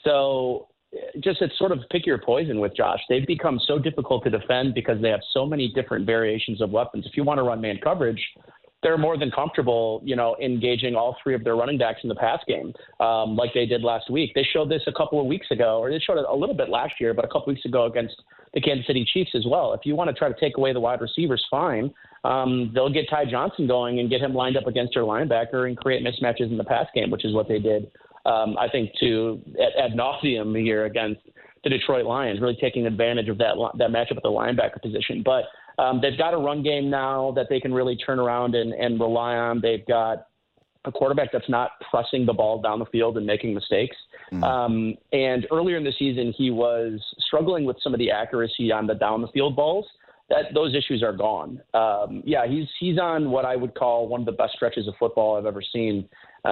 So just it's sort of pick your poison with Josh. They've become so difficult to defend because they have so many different variations of weapons. If you want to run man coverage, they're more than comfortable, you know, engaging all three of their running backs in the pass game, um, like they did last week. They showed this a couple of weeks ago, or they showed it a little bit last year, but a couple weeks ago against the Kansas City Chiefs as well. If you want to try to take away the wide receivers, fine. Um, they'll get Ty Johnson going and get him lined up against their linebacker and create mismatches in the pass game, which is what they did. Um, I think to ad, ad nauseum here against the Detroit Lions, really taking advantage of that that matchup at the linebacker position. But um, they've got a run game now that they can really turn around and, and rely on. They've got a quarterback that's not pressing the ball down the field and making mistakes. Mm-hmm. Um, and earlier in the season, he was struggling with some of the accuracy on the down the field balls. That those issues are gone. Um, yeah, he's he's on what I would call one of the best stretches of football I've ever seen.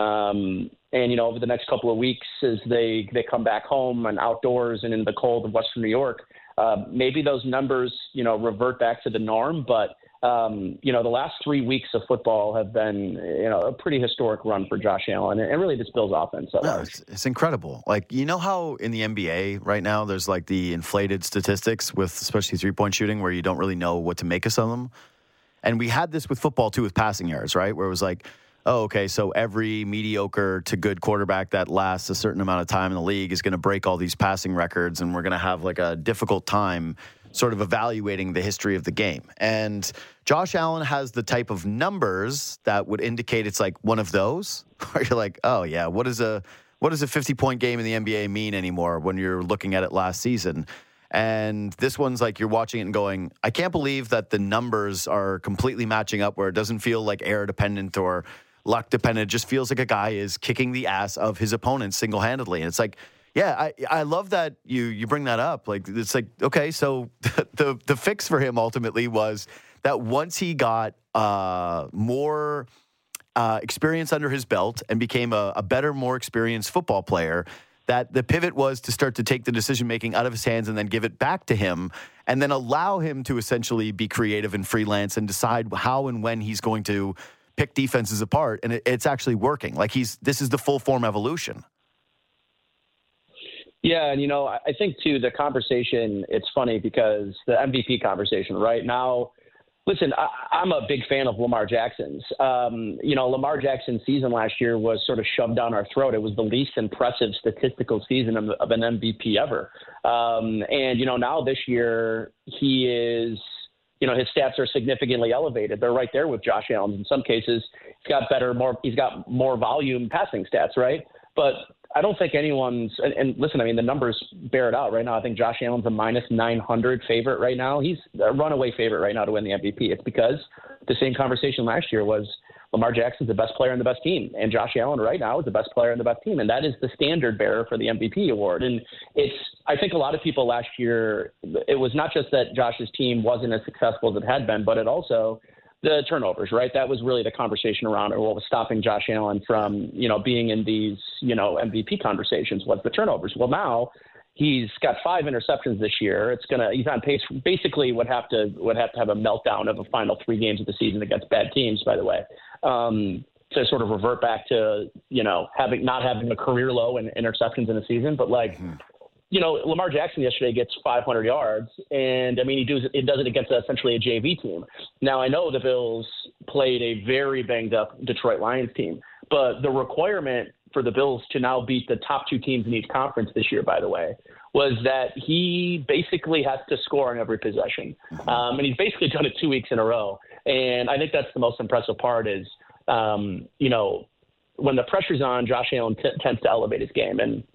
Um, and, you know, over the next couple of weeks as they, they come back home and outdoors and in the cold of Western New York, uh, maybe those numbers, you know, revert back to the norm. But, um, you know, the last three weeks of football have been, you know, a pretty historic run for Josh Allen and, and really this Bills offense. No, it's, it's incredible. Like, you know how in the N B A right now there's like the inflated statistics with especially three-point shooting where you don't really know what to make of some of them? And we had this with football too with passing yards, right? Where it was like, oh, okay, so every mediocre to good quarterback that lasts a certain amount of time in the league is going to break all these passing records, and we're going to have like a difficult time sort of evaluating the history of the game. And Josh Allen has the type of numbers that would indicate it's like one of those, where you're like, oh, yeah, what is a what does a fifty-point game in the N B A mean anymore when you're looking at it last season? And this one's like you're watching it and going, I can't believe that the numbers are completely matching up where it doesn't feel like air dependent or luck dependent. It just feels like a guy is kicking the ass of his opponent single-handedly. And it's like, yeah, I, I love that you you bring that up. Like, it's like, okay, so the the fix for him ultimately was that once he got uh, more uh, experience under his belt and became a, a better, more experienced football player, that the pivot was to start to take the decision-making out of his hands and then give it back to him and then allow him to essentially be creative and freelance and decide how and when he's going to pick defenses apart, and it, it's actually working. Like he's, this is the full form evolution. Yeah, and you know, I think too the conversation. It's funny because the M V P conversation right now. Listen, I, I'm a big fan of Lamar Jackson's. Um, you know, Lamar Jackson's season last year was sort of shoved down our throat. It was the least impressive statistical season of, of an M V P ever. Um, and you know, now this year he is. You know, his stats are significantly elevated. They're right there with Josh Allen. In some cases, he's got better, more, he's got more volume passing stats, right? But I don't think anyone's, and, and listen, I mean, the numbers bear it out right now. I think Josh Allen's a minus nine hundred favorite right now. He's a runaway favorite right now to win the M V P. It's because the same conversation last year was Lamar Jackson's the best player on the best team, and Josh Allen right now is the best player on the best team, and that is the standard bearer for the M V P award. And it's, I think a lot of people last year, it was not just that Josh's team wasn't as successful as it had been, but it also the turnovers, right? That was really the conversation around it. What was stopping Josh Allen from, you know, being in these, you know, M V P conversations was the turnovers. Well, now he's got five interceptions this year. It's gonna, he's on pace. Basically, would have to would have to have a meltdown of the final three games of the season against bad teams. By the way, um, to sort of revert back to, you know, having not having a career low in interceptions in a season, but like. Mm-hmm. You know, Lamar Jackson yesterday gets five hundred yards, and I mean, he does it, he does it against essentially a J V team. Now, I know the Bills played a very banged up Detroit Lions team, but the requirement for the Bills to now beat the top two teams in each conference this year, by the way, was that he basically has to score on every possession. Um, and he's basically done it two weeks in a row. And I think that's the most impressive part is, um, you know, when the pressure's on, Josh Allen t- tends to elevate his game. And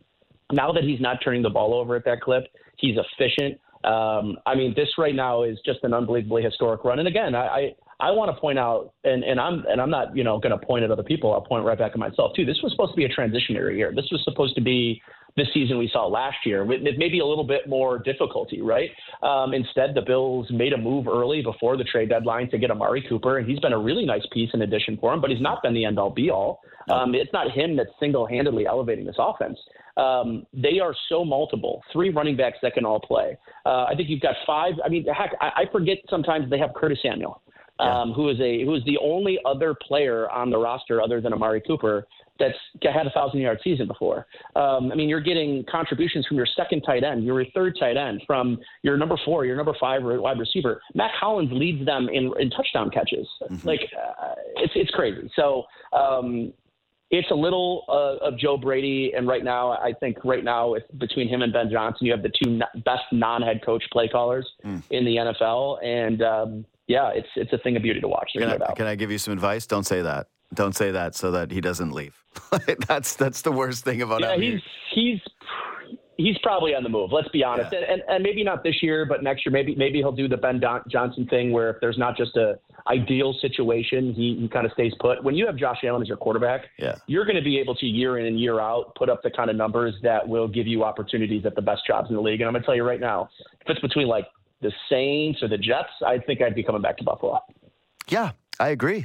now that he's not turning the ball over at that clip, he's efficient. Um, I mean, this right now is just an unbelievably historic run. And again, I, I, I want to point out, and, and I'm and I'm not, you know, going to point at other people. I'll point right back at myself too. This was supposed to be a transitionary year. This was supposed to be the season we saw last year with maybe a little bit more difficulty, right? Um, instead, the Bills made a move early before the trade deadline to get Amari Cooper, and he's been a really nice piece in addition for him, but he's not been the end-all, be-all. Um, it's not him that's single-handedly elevating this offense. Um, they are so multiple, three running backs that can all play. Uh, I think you've got five. I mean, heck, I, I forget sometimes they have Curtis Samuel. Um, who is a who is the only other player on the roster other than Amari Cooper that's had a thousand yard season before. Um, I mean, you're getting contributions from your second tight end, your third tight end, from your number four, your number five wide receiver. Matt Collins leads them in, in touchdown catches. Mm-hmm. Like uh, it's it's crazy. So um, it's a little uh, of Joe Brady, and right now I think right now it's between him and Ben Johnson, you have the two best non-head coach play callers mm. in the N F L, and um, yeah, it's it's a thing of beauty to watch. Can I, can I give you some advice? Don't say that. Don't say that so that he doesn't leave. that's that's the worst thing about yeah, him. He's he's he's probably on the move. Let's be honest, yeah. and, and and maybe not this year, but next year maybe maybe he'll do the Ben Don- Johnson thing where if there's not just a ideal situation, he, he kind of stays put. When you have Josh Allen as your quarterback, yeah. you're going to be able to year in and year out put up the kind of numbers that will give you opportunities at the best jobs in the league. And I'm going to tell you right now, if it's between like the Saints or the Jets, I think I'd be coming back to Buffalo. Yeah, I agree.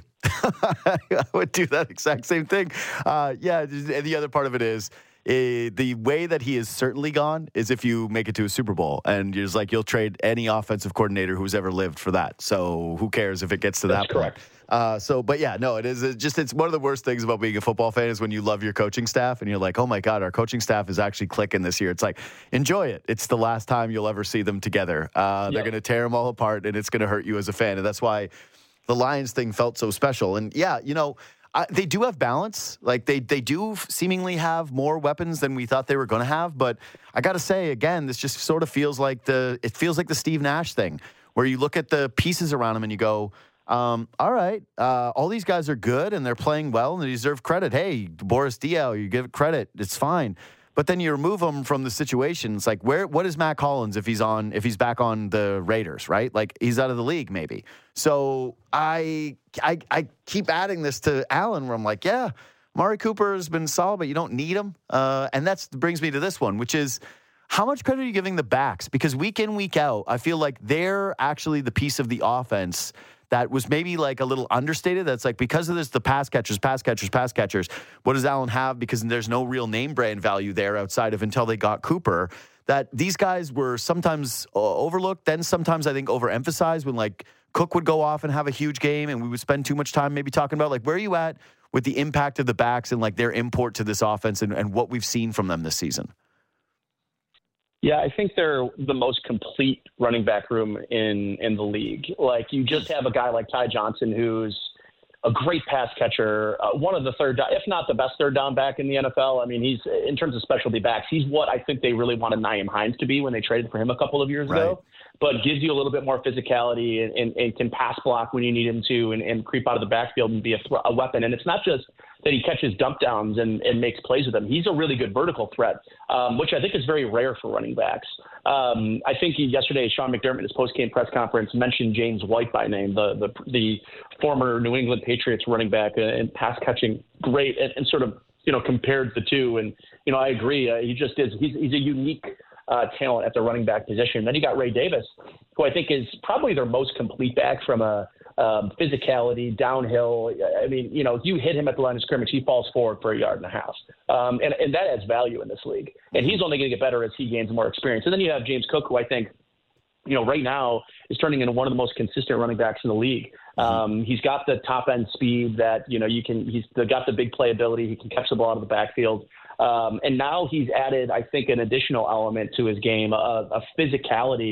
I would do that exact same thing. Uh, yeah, and the other part of it is uh, the way that he is certainly gone is if you make it to a Super Bowl, and you're just like you'll trade any offensive coordinator who's ever lived for that. So who cares if it gets to That's that correct. point? Uh, so, but yeah, no, it is it's just it's one of the worst things about being a football fan is when you love your coaching staff and you're like, oh my God, our coaching staff is actually clicking this year. It's like, enjoy it. It's the last time you'll ever see them together. Uh, they're yep. going to tear them all apart, and it's going to hurt you as a fan, and that's why the Lions thing felt so special. And yeah, you know, I, they do have balance. Like they they do seemingly have more weapons than we thought they were going to have. But I got to say, again, this just sort of feels like the it feels like the Steve Nash thing, where you look at the pieces around him and you go, um, all right, uh, all these guys are good and they're playing well and they deserve credit. Hey, Boris Diaw, you give it credit. It's fine. But then you remove him from the situation. It's like, where? What is Matt Collins if he's on? If he's back on the Raiders, right? Like he's out of the league, maybe. So I, I, I keep adding this to Allen, where I'm like, yeah, Amari Cooper has been solid, but you don't need him. Uh, and that brings me to this one, which is, how much credit are you giving the backs? Because week in, week out, I feel like they're actually the piece of the offense that was maybe like a little understated. That's like, because of this, the pass catchers, pass catchers, pass catchers. What does Allen have? Because there's no real name brand value there outside of until they got Cooper. That these guys were sometimes overlooked, then sometimes I think overemphasized when like Cook would go off and have a huge game and we would spend too much time maybe talking about like, where are you at with the impact of the backs and like their import to this offense and, and what we've seen from them this season? Yeah, I think they're the most complete running back room in, in the league. Like, you just have a guy like Ty Johnson, who's a great pass catcher, uh, one of the third, if not the best third down back in the N F L. I mean, he's, in terms of specialty backs, he's what I think they really wanted Nyheim Hines to be when they traded for him a couple of years right. ago, but gives you a little bit more physicality and, and, and can pass block when you need him to and, and creep out of the backfield and be a, th- a weapon. And it's not just that he catches dump downs and, and makes plays with them. He's a really good vertical threat, um, which I think is very rare for running backs. Um, I think he, yesterday, Sean McDermott, in his post-game press conference, mentioned James White by name, the the, the former New England Patriots running back uh, and pass catching great, and, and sort of, you know, compared the two. And, you know, I agree. Uh, he just is, he's, he's a unique uh, talent at the running back position. Then you got Ray Davis, who I think is probably their most complete back from a, Um, physicality, downhill. I mean, you know, you hit him at the line of scrimmage, he falls forward for a yard and a half. Um, and, and that adds value in this league. And he's only going to get better as he gains more experience. And then you have James Cook, who I think, you know, right now is turning into one of the most consistent running backs in the league. Um, he's got the top end speed that, you know, you can, he's got the big playability. He can catch the ball out of the backfield. Um, and now he's added, I think, an additional element to his game, a, a physicality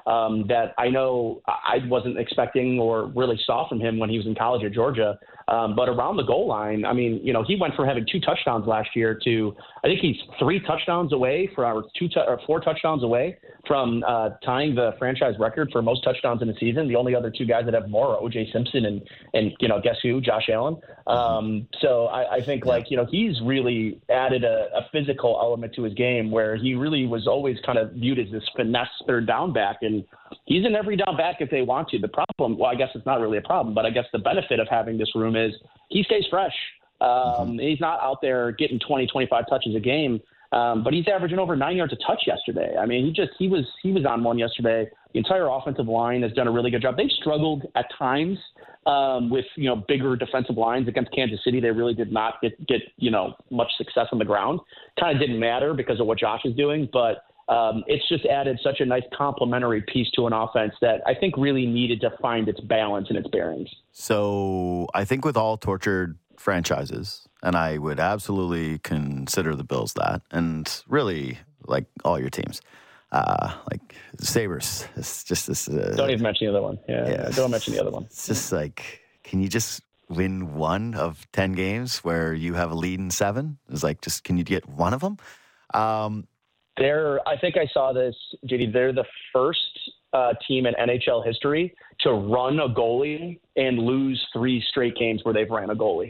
um, that I know I wasn't expecting or really saw from him when he was in college at Georgia. Um, but around the goal line, I mean, you know, he went from having two touchdowns last year to, I think he's three touchdowns away from, or two t- or four touchdowns away from uh, tying the franchise record for most touchdowns in a season. The only other two guys that have more are O J Simpson and, and you know, guess who? Josh Allen. Um, so I, I think, like, you know, he's really added a, a physical element to his game where he really was always kind of viewed as this finesse third down back. And he's an every down back if they want to. The problem, well, I guess it's not really a problem, but I guess the benefit of having this room is he stays fresh. Um, mm-hmm. He's not out there getting twenty, twenty-five touches a game, um, but he's averaging over nine yards a touch yesterday. I mean, he just he was he was on one yesterday. The entire offensive line has done a really good job. They've struggled at times um, with you know bigger defensive lines against Kansas City. They really did not get get you know much success on the ground. Kind of didn't matter because of what Josh is doing, but. Um, it's just added such a nice complementary piece to an offense that I think really needed to find its balance and its bearings. So I think with all tortured franchises, and I would absolutely consider the Bills that, and really like all your teams, uh, like Sabres. It's just this. Uh, don't even mention the other one. Yeah, yeah, don't mention the other one. It's just like, can you just win one of ten games where you have a lead in seven? It's like, just can you get one of them? Um, They're, I think I saw this, J D, they're the first uh, team in N H L history to run a goalie and lose three straight games where they've ran a goalie.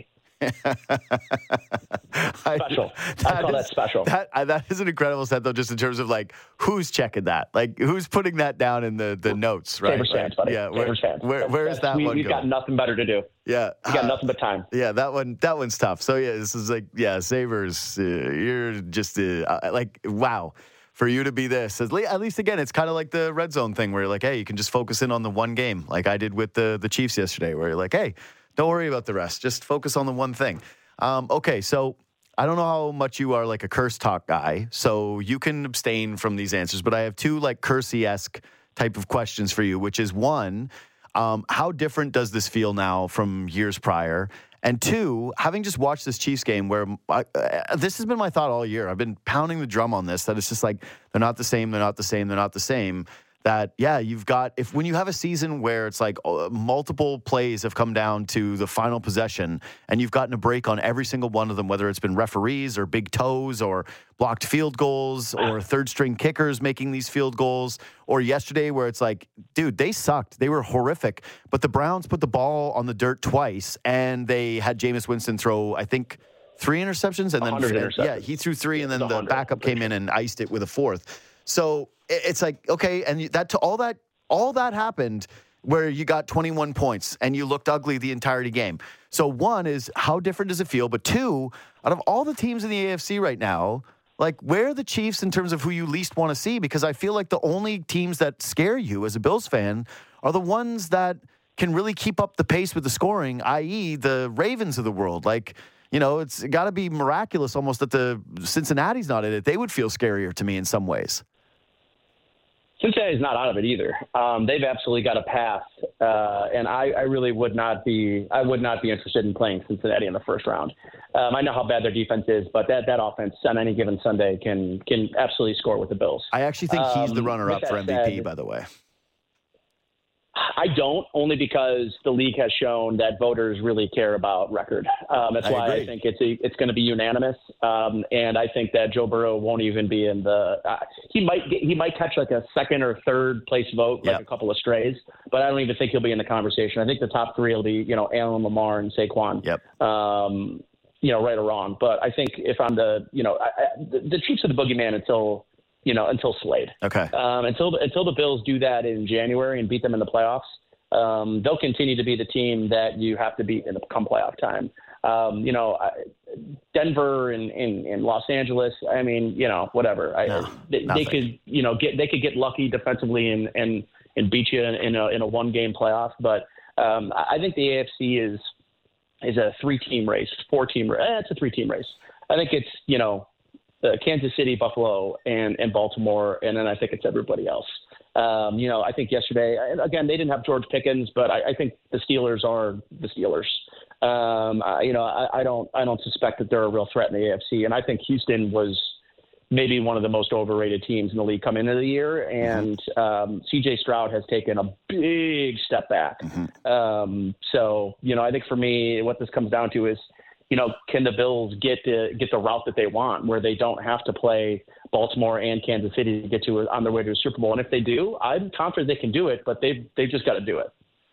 Special. I, I call is, that special. That, uh, that is an incredible set, though, just in terms of, like, who's checking that? Like, who's putting that down in the, the notes, right? Sabres fans, buddy. Yeah, where, Sabres fans. Where, where is that we, one We've going? got nothing better to do. Yeah. We got uh, nothing but time. Yeah, that one. That one's tough. So, yeah, this is like, yeah, Sabres, uh, you're just, uh, like, wow. For you to be this, at least, at least again, it's kind of like the red zone thing where you're like, hey, you can just focus in on the one game, like I did with the the Chiefs yesterday, where you're like, hey, don't worry about the rest, just focus on the one thing. Um, okay, so I don't know how much you are like a curse talk guy, so you can abstain from these answers, but I have two like Kersey-esque type of questions for you, which is one, um, how different does this feel now from years prior? And two, having just watched this Chiefs game where I, uh, this has been my thought all year. I've been pounding the drum on this, that it's just like, they're not the same, they're not the same, they're not the same. That, yeah, you've got, if when you have a season where it's like uh, multiple plays have come down to the final possession and you've gotten a break on every single one of them, whether it's been referees or big toes or blocked field goals or third string kickers making these field goals, or yesterday where it's like, dude, they sucked. They were horrific. But the Browns put the ball on the dirt twice and they had Jameis Winston throw, I think, three interceptions. And then, yeah, he threw three and then the backup came in and iced it with a fourth. So it's like, okay, and that to all that all that happened where you got twenty-one points and you looked ugly the entirety game. So one is, how different does it feel? But two, out of all the teams in the A F C right now, like, where are the Chiefs in terms of who you least want to see? Because I feel like the only teams that scare you as a Bills fan are the ones that can really keep up the pace with the scoring, that is the Ravens of the world. Like, you know, it's got to be miraculous almost that the Cincinnati's not in it. They would feel scarier to me in some ways. Cincinnati's not out of it either. Um, they've absolutely got a path, uh, and I, I really would not be. I would not be interested in playing Cincinnati in the first round. Um, I know how bad their defense is, but that, that offense on any given Sunday can can absolutely score with the Bills. I actually think he's um, the runner-up for M V P, said, by the way. I don't, only because the league has shown that voters really care about record. Um, that's I why agree. I think it's a, it's going to be unanimous. Um, and I think that Joe Burrow won't even be in the. Uh, he might get, he might catch like a second or third place vote, like yep. a couple of strays. But I don't even think he'll be in the conversation. I think the top three will be, you know, Allen, Lamar, and Saquon. Yep. Um, you know, right or wrong. But I think if I'm the, you know, I, I, the, the Chiefs are the boogeyman until. You know, until Slade. Okay. Um, until the, until the Bills do that in January and beat them in the playoffs. Um, they'll continue to be the team that you have to beat in the come playoff time. Um, you know, Denver and, and, and Los Angeles. I mean, you know, whatever. No, I, they, they could, you know, get they could get lucky defensively and and, and beat you in, in a in a one game playoff. But um, I think the A F C is is a three team race, four team. Eh, it's a three team race. I think it's you know, uh, Kansas City, Buffalo, and and Baltimore, and then I think it's everybody else. Um, you know, I think yesterday, again, they didn't have George Pickens, but I, I think the Steelers are the Steelers. Um, I, you know, I, I don't, I don't suspect that they're a real threat in the A F C, and I think Houston was maybe one of the most overrated teams in the league come into the year. And um, C J Stroud has taken a big step back. Mm-hmm. Um, so, you know, I think for me, what this comes down to is, you know, can the Bills get the, get the route that they want where they don't have to play Baltimore and Kansas City to get to on their way to a Super Bowl? And if they do, I'm confident they can do it, but they've, they've just got to do it.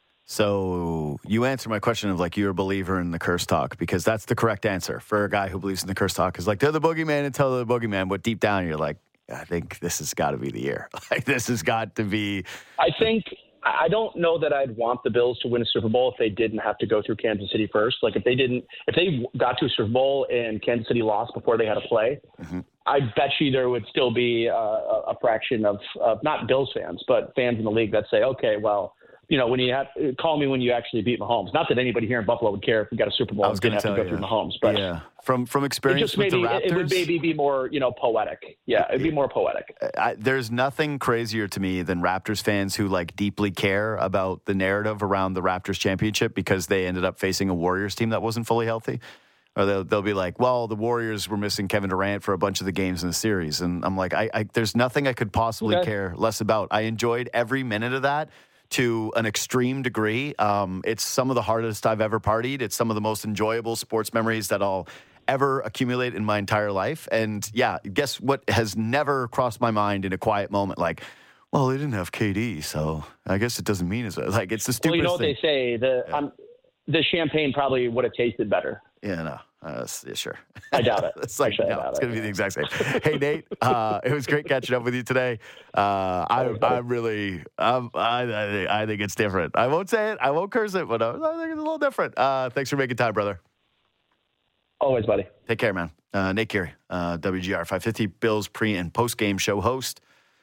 So you answer my question of like, you're a believer in the curse talk, because that's the correct answer for a guy who believes in the curse talk. Is like, they're the boogeyman until they're the boogeyman. But deep down, you're like, I think this has got to be the year. Like, this has got to be. I think, I don't know that I'd want the Bills to win a Super Bowl if they didn't have to go through Kansas City first. Like if they didn't, if they got to a Super Bowl and Kansas City lost before they had to play, mm-hmm. I bet you there would still be a, a fraction of, of not Bills fans, but fans in the league that say, okay, well, you know, when you have, call me when you actually beat Mahomes. Not that anybody here in Buffalo would care if we got a Super Bowl and didn't have to go you. through Mahomes. But yeah, from from experience just with maybe, the Raptors, it would maybe be more, you know, poetic. Yeah, it'd be more poetic. I, there's nothing crazier to me than Raptors fans who like deeply care about the narrative around the Raptors championship because they ended up facing a Warriors team that wasn't fully healthy. Or they'll, they'll be like, well, the Warriors were missing Kevin Durant for a bunch of the games in the series. And I'm like, I, I there's nothing I could possibly okay. care less about. I enjoyed every minute of that to an extreme degree. Um, it's some of the hardest I've ever partied. It's some of the most enjoyable sports memories that I'll ever accumulate in my entire life. And yeah, guess what has never crossed my mind in a quiet moment? Like, well, they didn't have K D, so I guess it doesn't mean as like it's the stupidest Well, you know what thing. they say, the yeah. um, the champagne probably would have tasted better. Yeah, no. Uh, yeah, sure. I doubt it. it's like, Actually, no, it's going to be the exact same. Hey, Nate, uh, it was great catching up with you today. Uh, I, I'm really, I'm, I, I think it's different. I won't say it. I won't curse it, but I think it's a little different. Uh, thanks for making time, brother. Always, buddy. Take care, man. Uh, Nate Geary, uh, W G R five fifty, Bills pre- and post-game show host.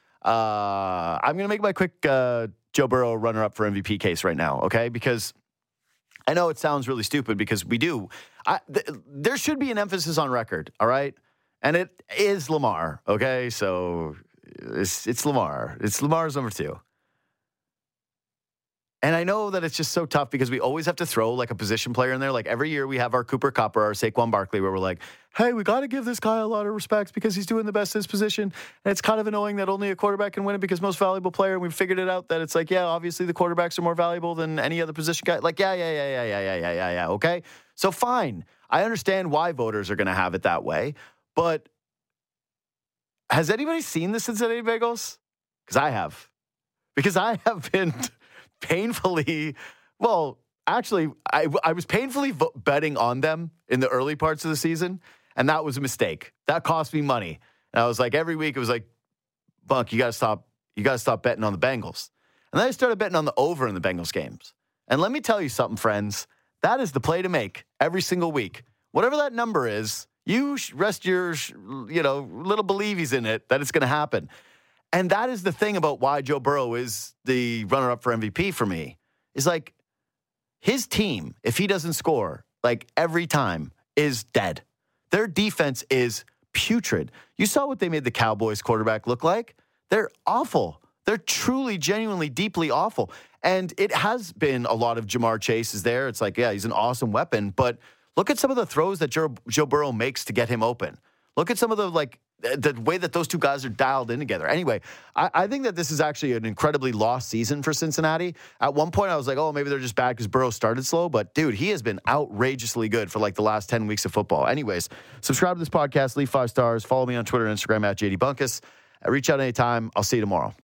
Uh, I'm going to make my quick uh, Joe Burrow runner-up for M V P case right now, okay? Because I know it sounds really stupid because we do. I, th- there should be an emphasis on record, all right? And it is Lamar, okay? So it's, it's Lamar. It's Lamar's number two. And I know that it's just so tough because we always have to throw like a position player in there. Like every year we have our Cooper Kupp or our Saquon Barkley where we're like, hey, we got to give this guy a lot of respect because he's doing the best in his position. And it's kind of annoying that only a quarterback can win it because most valuable player. And we've figured it out that it's like, yeah, obviously the quarterbacks are more valuable than any other position guy. Like, yeah, yeah, yeah, yeah, yeah, yeah, yeah, yeah, yeah. Okay. So fine. I understand why voters are going to have it that way. But has anybody seen the Cincinnati Bengals? Because I have. Because I have been painfully, well, actually, I, I was painfully vo- betting on them in the early parts of the season, and that was a mistake. That cost me money. And I was like, every week it was like, Bunk, you got to stop. You got to stop betting on the Bengals. And then I started betting on the over in the Bengals games. And let me tell you something, friends. That is the play to make every single week. Whatever that number is, you rest your, you know, little believies in it that it's going to happen. And that is the thing about why Joe Burrow is the runner-up for M V P for me. Is like his team, if he doesn't score, like every time, is dead. Their defense is putrid. You saw what they made the Cowboys quarterback look like. They're awful. They're truly, genuinely, deeply awful. And it has been a lot of Jamar Chase is there. It's like, yeah, he's an awesome weapon. But look at some of the throws that Joe, Joe Burrow makes to get him open. Look at some of the, like, the way that those two guys are dialed in together. Anyway, I, I think that this is actually an incredibly lost season for Cincinnati. At one point, I was like, oh, maybe they're just bad because Burrow started slow. But, dude, he has been outrageously good for, like, the last ten weeks of football. Anyways, subscribe to this podcast, leave five stars, follow me on Twitter and Instagram at J D Bunkus. Reach out anytime. I'll see you tomorrow.